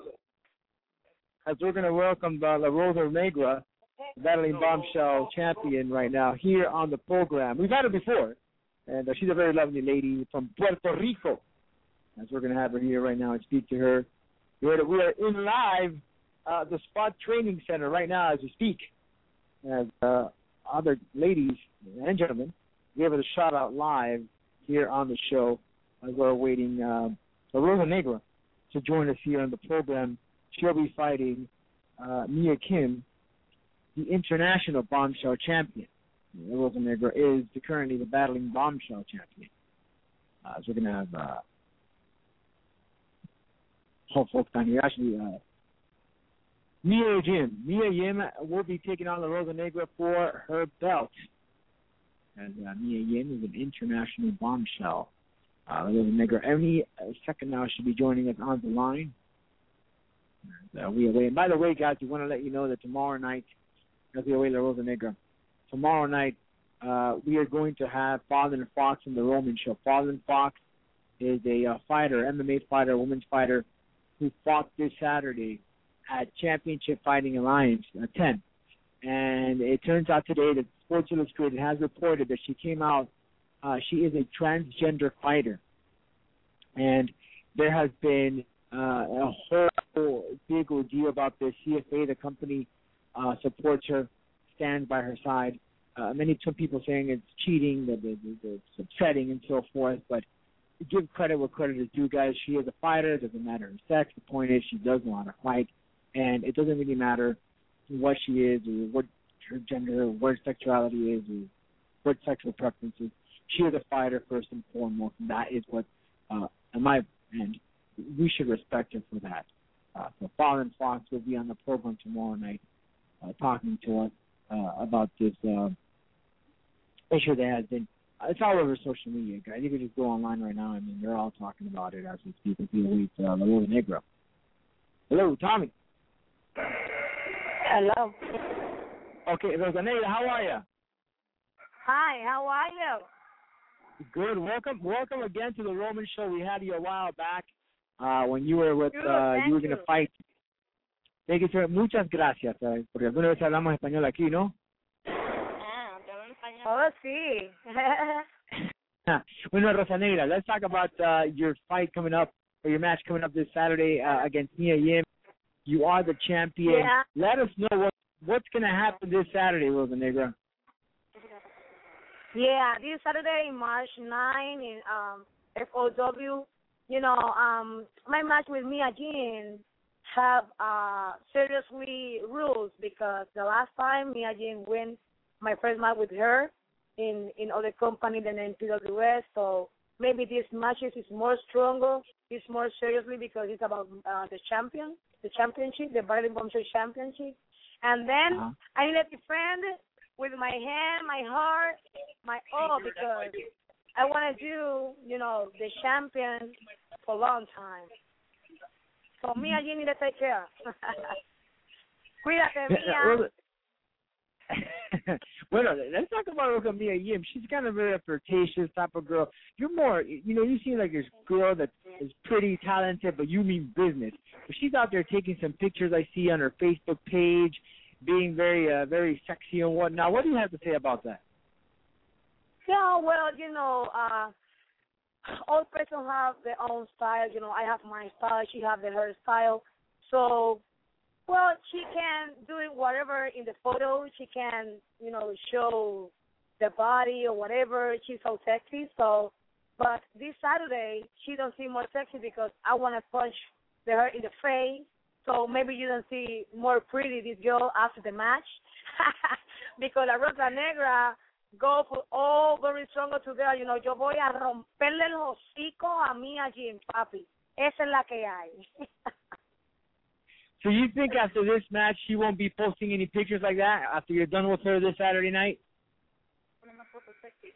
As we're going to welcome uh, La Rosa Negra, battling bombshell champion right now here on the program. We've had her before, and uh, she's a very lovely lady from Puerto Rico. As we're going to have her here right now and speak to her. We're, we are in live uh, the Spot Training Center right now as we speak. As uh, other ladies and gentlemen give it a shout out live here on the show as we're waiting uh, La Rosa Negra to join us here on the program. She'll be fighting uh, Mia Kim, the international bombshell champion. La Rosa Negra is the, currently the battling bombshell champion. Uh, so we're going to have uh, whole folks down here. Actually, uh, Mia Yim. Mia Yim will be taking on La Rosa Negra for her belt. And uh, Mia Yim is an international bombshell. Uh, La Rosa Negra any uh, second now should be joining us on the line. And, uh, we away. And by the way, guys, we want to let you know that tomorrow night, as we await La Rosa Negra, tomorrow night uh, we are going to have Father Fox in the Roman Show. Father Fox is a uh, fighter, M M A fighter, women's fighter, who fought this Saturday at Championship Fighting Alliance uh, ten. And it turns out today that Sports Illustrated has reported that she came out, uh, she is a transgender fighter. And there has been uh, a whole big ordeal about this. C F A, the company, uh, supports her, stands by her side. Uh, many some people saying it's cheating, that it's upsetting, and so forth. But give credit where credit is due, guys. She is a fighter. It doesn't matter her sex. The point is she does know how to fight. And it doesn't really matter what she is or what her gender or what her sexuality is or what sexual preferences. She is a fighter first and foremost, and that is what, uh, in my end, we should respect her for that. Uh, so Fallon Fox will be on the program tomorrow night uh, talking to us uh, about this uh, issue that has been, uh, it's all over social media, guys. You can just go online right now, and I mean, they're all talking about it as we speak with the elite uh, La Rosa Negra. Hello, Tommy. Hello. Okay, Rosa Negra, how are you? Hi, how are you? Good. Welcome, welcome again to the Roman Show. We had you a while back uh, when you were with, Good, uh, you were going to you. fight. Thank you, sir. Muchas gracias. Uh, porque alguna vez hablamos español aquí, ¿no? Ah, oh, sí. Bueno, Rosa Negra, let's talk about uh, your fight coming up, or your match coming up this Saturday uh, against Mia Yim. You are the champion. Yeah. Let us know what what's going to happen this Saturday, Rosa Negra. Yeah, this Saturday, March ninth, in um, F O W, you know, um, my match with Mia Yim have uh, seriously rules because the last time Mia Yim won my first match with her in, in other company than in P W S, so maybe this match is more stronger, it's more seriously because it's about uh, the champion, the championship, the Battling Bombshell Championship. And then uh-huh. I need to defend with my hand, my heart, my all, because I want to do, you know, the champion for a long time. So Mia, you need to take care. Cuídate, Mia. Well, let's talk about Rosa Mia Yim. She's kind of a flirtatious type of girl. You're more, you know, you seem like this girl that is pretty talented, but you mean business. But she's out there taking some pictures I see on her Facebook page, being very, uh, very sexy and whatnot. What do you have to say about that? Yeah, well, you know, uh, all persons have their own style. You know, I have my style. She has her style. So, well, she can do it whatever in the photo. She can, you know, show the body or whatever. She's so sexy. So, but this Saturday, she don't seem more sexy because I want to punch her in the face. So maybe you don't see more pretty this girl after the match. Because la Rosa Negra go for all very strong together. You know, yo voy a romperle el hocico a Mia Yim, papi. Esa es la que hay. So you think after this match she won't be posting any pictures like that after you're done with her this Saturday night?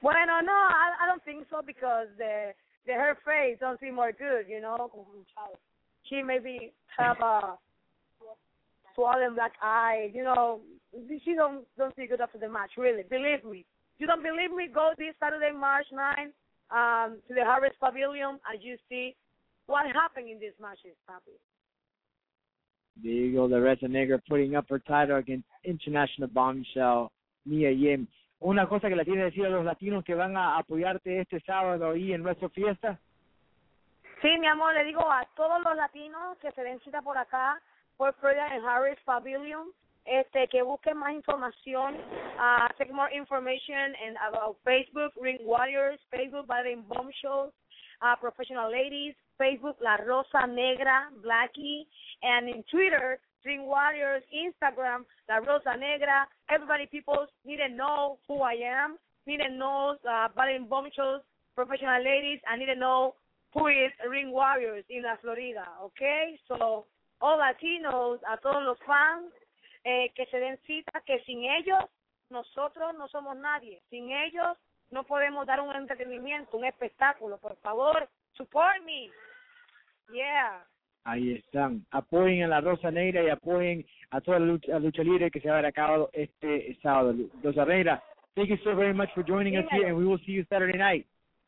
Bueno, no, I, I don't think so because the the her face don't seem more good, you know. She maybe have a swollen black eye, you know. She don't don't see good after the match, really. Believe me. You don't believe me? Go this Saturday, March ninth, um, to the Harvest Pavilion, and you see what happened in these matches, Papi. There you go, the Raza Negra putting up her title against International Bombshell, Mia Yim. Una cosa que le tiene que decir a los latinos que van a apoyarte este sábado ahí en Wrestle Fiesta. Sí, mi amor, le digo a todos los latinos que se den cita por acá, por Florida en Harris Pavilion, este, que busquen más información, uh, take more information and about Facebook, Ring Warriors, Facebook, Battling Bombshells, uh, Professional Ladies, Facebook, La Rosa Negra, Blackie, and in Twitter, Ring Warriors, Instagram, La Rosa Negra. Everybody, people need to know who I am, need to know uh, Battling Bombshells, Professional Ladies, and need to know who is Ring Warriors in La Florida, okay? So, all Latinos, a todos los fans, eh, que se den cita, que sin ellos, nosotros no somos nadie. Sin ellos, no podemos dar un entretenimiento, un espectáculo. Por favor, support me. Yeah. Ahí están. Apoyen a la Rosa Negra y apoyen a toda la lucha, la lucha libre que se va a llevar a cabo este sábado. Rosa Negra, thank you so very much for joining us here, and we will see you Saturday night.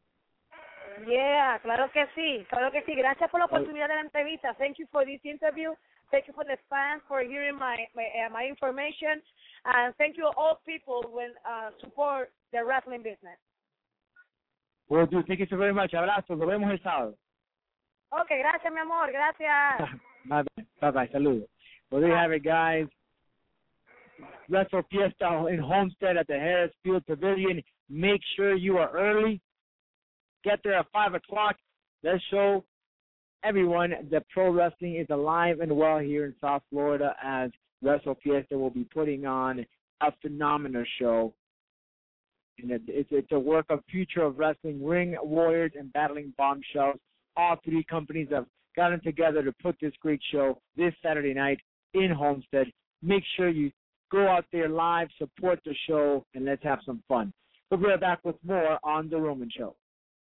Yeah, claro que sí, claro que sí. Gracias por la oportunidad de la entrevista. Thank you for this interview. Thank you for the fans for hearing my my, uh, my information, and thank you all people when uh, support the wrestling business. Well, dude, thank you so very much. Abrazos. Nos vemos el sábado. Okay, gracias, mi amor. Gracias. Bye bye. Bye bye. Saludos. Well, there you have it, guys. Wrestle Fiesta in Homestead at the Harris Field Pavilion. Make sure you are early. Get there at five o'clock. Let's show everyone that pro wrestling is alive and well here in South Florida, as Wrestle Fiesta will be putting on a phenomenal show. And it's, it's a work of future of wrestling, Ring Warriors and Battling Bombshells. All three companies have gotten together to put this great show this Saturday night in Homestead. Make sure you go out there live, support the show, and let's have some fun. We'll be right back with more on The Roman Show.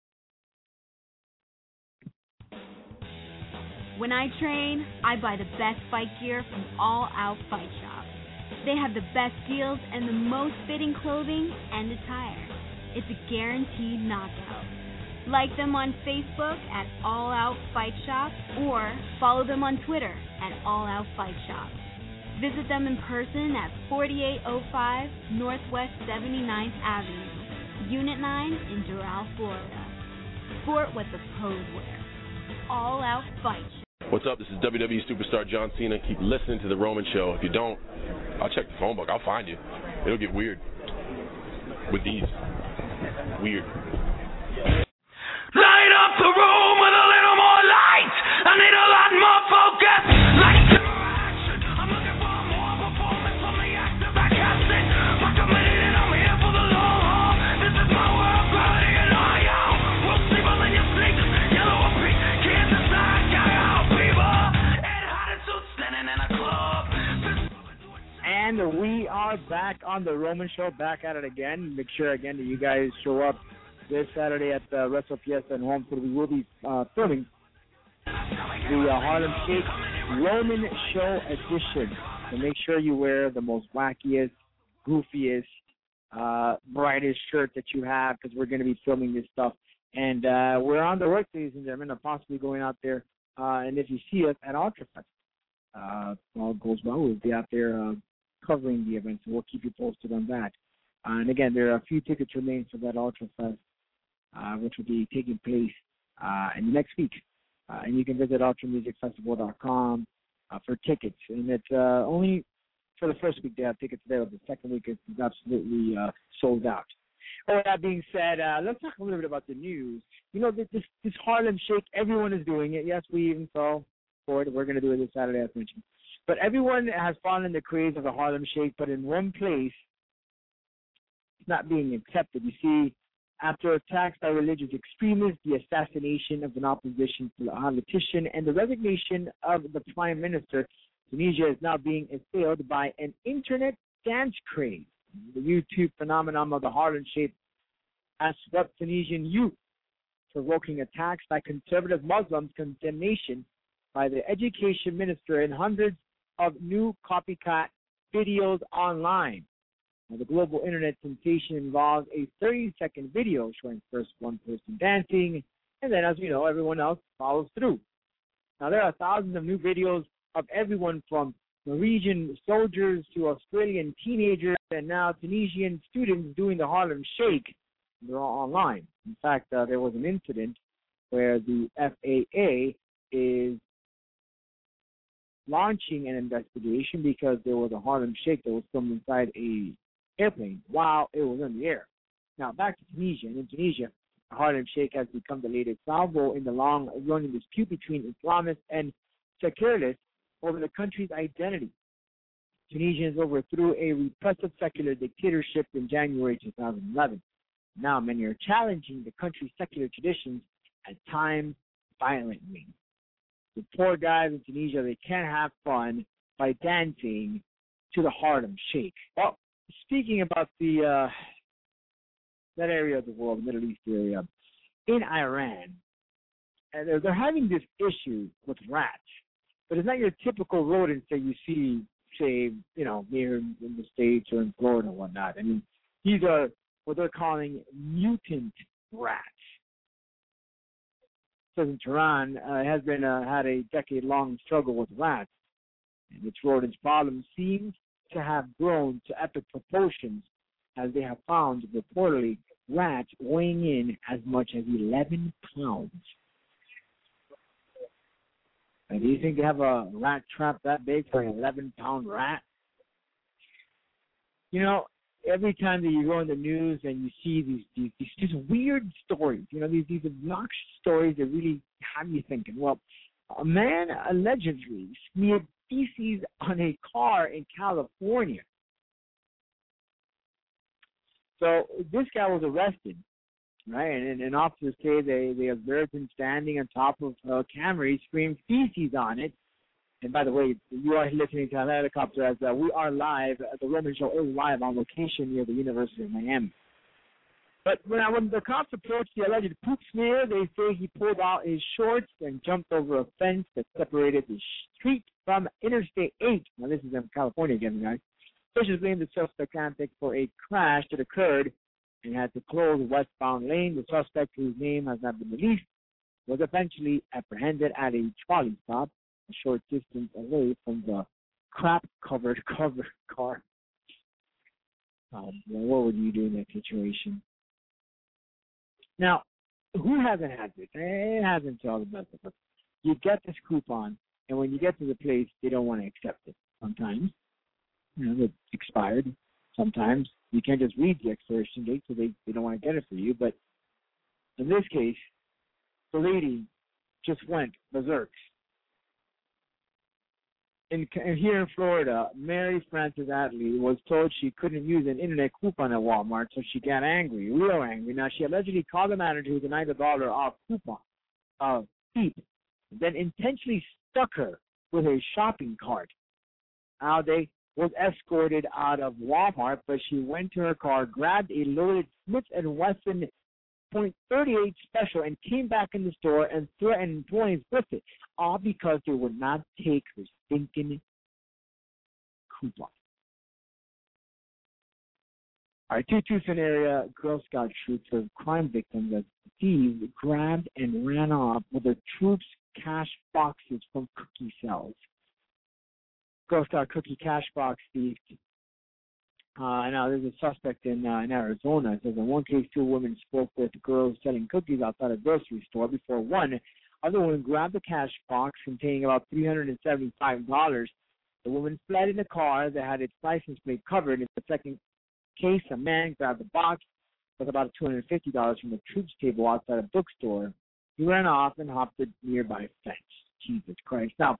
When I train, I buy the best fight gear from All Out Fight Shop. They have the best deals and the most fitting clothing and attire. It's a guaranteed knockout. Like them on Facebook at All Out Fight Shop or follow them on Twitter at All Out Fight Shop. Visit them in person at forty-eight oh five Northwest seventy-ninth Avenue, Unit nine in Doral, Florida. Sport what the pros wear. All Out Fight Shop. What's up? This is W W E Superstar John Cena. Keep listening to The Roman Show. If you don't, I'll check the phone book. I'll find you. It'll get weird with these. Weird. Light up the room with a little more light. I need a lot more focus. Like action. I'm looking for more performance from the actors I cast it. I'm committed and I'm here for the long haul. This is my world, gravity and all y'all. We'll see more than your sneakers. Yellow or pink, can't decide. Got out people. And hot in suits standing in a club. And we are back on The Roman Show, back at it again. Make sure again that you guys show up this Saturday at the Wrestle Fiesta in Homestead. We will be uh, filming the uh, Harlem Shake Roman Show edition. So make sure you wear the most wackiest, goofiest, uh, brightest shirt that you have, because we're going to be filming this stuff. And uh, we're on the work, ladies and gentlemen, of possibly going out there. Uh, and if you see us at UltraFest, uh, all goes well, we'll be out there uh, covering the event. So we'll keep you posted on that. Uh, and again, there are a few tickets remaining for that UltraFest, Uh, which will be taking place uh, in the next week. Uh, and you can visit ultra music festival dot com uh, for tickets. And it's uh, only for the first week they have tickets available. The second week is absolutely uh, sold out. All that being said, uh, let's talk a little bit about the news. You know, this, this Harlem Shake, everyone is doing it. Yes, we even saw for it. We're going to do it this Saturday, as mentioned. But everyone has fallen in the craze of the Harlem Shake, but in one place, it's not being accepted. You see, after attacks by religious extremists, the assassination of an opposition politician, and the resignation of the prime minister, Tunisia is now being assailed by an internet dance craze. The YouTube phenomenon of the Harlem Shake has swept Tunisian youth, provoking attacks by conservative Muslims, condemnation by the education minister, and hundreds of new copycat videos online. Now, the global internet sensation involves a thirty-second video showing first one person dancing, and then, as we know, everyone else follows through. Now, there are thousands of new videos of everyone from Norwegian soldiers to Australian teenagers and now Tunisian students doing the Harlem Shake. They're all online. In fact, uh, there was an incident where the F A A is launching an investigation because there was a Harlem Shake that was filmed inside a airplane while it was in the air. Now, back to Tunisia. In Tunisia, the Harlem Shake has become the latest salvo in the long-running dispute between Islamists and secularists over the country's identity. Tunisians overthrew a repressive secular dictatorship in January two thousand eleven. Now many are challenging the country's secular traditions, at times violently. The poor guys in Tunisia, they can't have fun by dancing to the Harlem Shake. Well, speaking about the uh, that area of the world, the Middle East area, in Iran, and they're, they're having this issue with rats. But it's not your typical rodents that you see, say, you know, here in, in the States or in Florida and whatnot. I mean, these are what they're calling mutant rats. So in Tehran uh, has been uh, had a decade-long struggle with rats, and its rodents problem seems to have grown to epic proportions, as they have found reportedly rats weighing in as much as eleven pounds. And do you think they have a rat trap that big for an eleven-pound rat? You know, every time that you go in the news and you see these these, these just weird stories, you know, these, these obnoxious stories that really have you thinking. Well, a man allegedly smeared feces on a car in California. So this guy was arrested, right? And, and officers say they, they observed him standing on top of a Camry, screamed feces on it. And by the way, you are listening to a helicopter as uh, we are live. The Roman Show is live on location near the University of Miami. But when, I, when the cops approached the alleged poop smear, they say he pulled out his shorts and jumped over a fence that separated the street from Interstate eight. Now, this is in California again, guys. Officials blamed the suspect antic for a crash that occurred and had to close the westbound lane. The suspect, whose name has not been released, was eventually apprehended at a trolley stop a short distance away from the crap-covered cover car. Um, well, what would you do in that situation? Now, who hasn't had this? It hasn't to all the best of us. You get this coupon, and when you get to the place, they don't want to accept it. Sometimes, you know, it's expired. Sometimes you can't just read the expiration date, so they, they don't want to get it for you. But in this case, the lady just went berserk. In, in, here in Florida, Mary Frances Atley was told she couldn't use an internet coupon at Walmart, so she got angry, real angry. Now, she allegedly called the manager who denied the dollar off coupon, uh, beep, then intentionally stuck her with a shopping cart. Now, they was escorted out of Walmart, but she went to her car, grabbed a loaded Smith and Wesson point thirty-eight special, and came back in the store and threatened employees with it, all because they would not take her stinking coupon. All right, two Tucson area Girl Scout troops of crime victims as thieves grabbed and ran off with the troops' cash boxes from cookie cells. Girl Scout cookie cash box thief. Uh, now, there's a suspect in uh, in Arizona. It says in one case, two women spoke with girls selling cookies outside a grocery store before one other woman grabbed the cash box containing about three hundred seventy-five dollars. The woman fled in a car that had its license plate covered. In the second case, a man grabbed the box with about two hundred fifty dollars from the troops table outside a bookstore. He ran off and hopped a nearby fence. Jesus Christ. Now,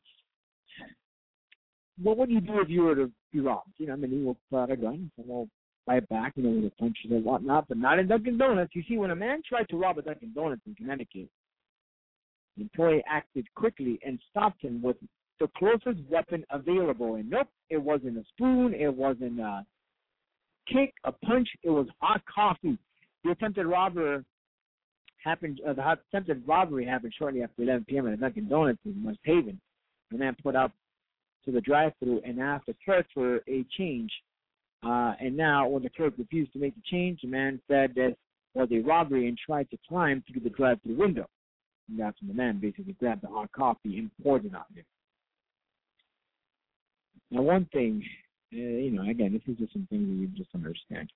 what would you do if you were to be robbed? You know, I mean, you will pull out a gun and we'll fight back, you know, with the punches and whatnot, but not in Dunkin' Donuts. You see, when a man tried to rob a Dunkin' Donuts in Connecticut, the employee acted quickly and stopped him with the closest weapon available. And nope, it wasn't a spoon, it wasn't a kick, a punch, it was hot coffee. The attempted robber happened. Uh, the attempted robbery happened shortly after eleven p.m. at a Dunkin' Donuts in West Haven. The man put up to the drive-thru and asked the clerk for a change. Uh, and now, when the clerk refused to make the change, the man said that was a robbery and tried to climb through the drive-thru window. And that's when the man basically grabbed the hot coffee and poured it on him. Now, one thing, uh, you know, again, this is just some things that you just understand.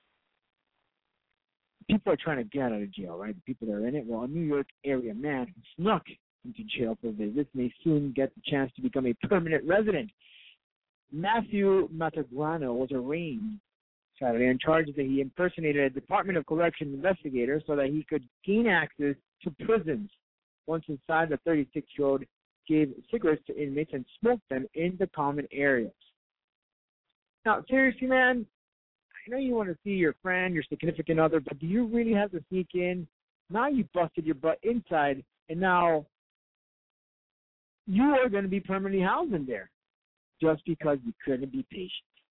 People are trying to get out of jail, right? The people that are in it. Well, a New York area man who snuck into jail for visits may soon get the chance to become a permanent resident. Matthew Matagrano was arraigned Saturday on charges that he impersonated a Department of Corrections investigator so that he could gain access to prisons. Once inside, the thirty-six-year-old gave cigarettes to inmates and smoked them in the common areas. Now, seriously, man, I know you want to see your friend, your significant other, but do you really have to sneak in? Now you busted your butt inside, and now you are going to be permanently housed in there just because you couldn't be patient.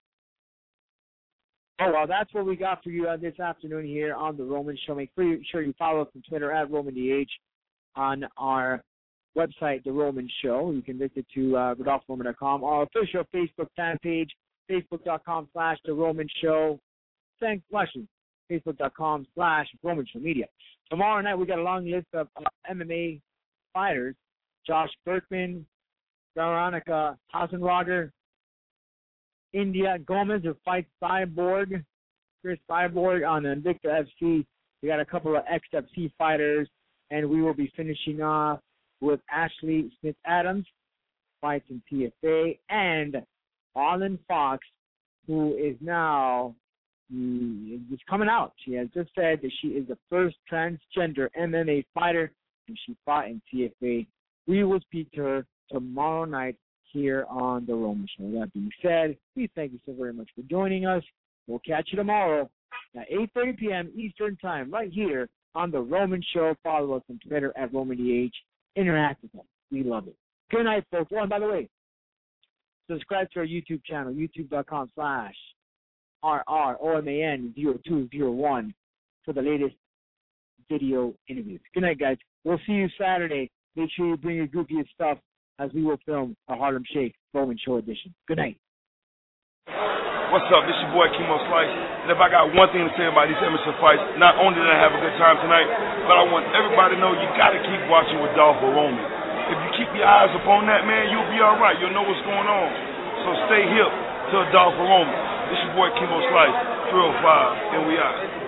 Oh, well, that's what we got for you uh, this afternoon here on The Roman Show. Make sure you follow us on Twitter at RomanDH, on our website, The Roman Show. You can visit to uh, Rodolfo Roman dot com, our official Facebook fan page, Facebook.com slash The Roman Show. Thanks for watching. Facebook.com slash Roman Show Media. Tomorrow night, we got a long list of uh, M M A fighters. Josh Berkman, Veronica Hasenroger, India Gomez, who fights Cyborg, Chris Cyborg on Invicta F C. We got a couple of X F C fighters, and we will be finishing off with Ashley Smith-Adams, fights in T F A, and Arlen Fox, who is now mm, is coming out. She has just said that she is the first transgender M M A fighter, and she fought in T F A. We will speak to her tomorrow night here on The Roman Show. That being said, we thank you so very much for joining us. We'll catch you tomorrow at eight thirty p.m. Eastern Time right here on The Roman Show. Follow us on Twitter at RomanDH. Interact with us. We love it. Good night, folks. Oh, and by the way, subscribe to our YouTube channel, youtube.com slash RROMAN zero two zero one for the latest video interviews. Good night, guys. We'll see you Saturday. Make sure you bring your goofiest stuff as we will film a Harlem Shake Roman Show edition. Good night. What's up? This your boy Chemo Slice. And if I got one thing to say about these Emerson fights, not only did I have a good time tonight, but I want everybody to know you got to keep watching with Rodolfo Roman. If you keep your eyes upon that, man, you'll be all right. You'll know what's going on. So stay hip to Rodolfo Roman. This your boy Chemo Slice, three oh five, and we out.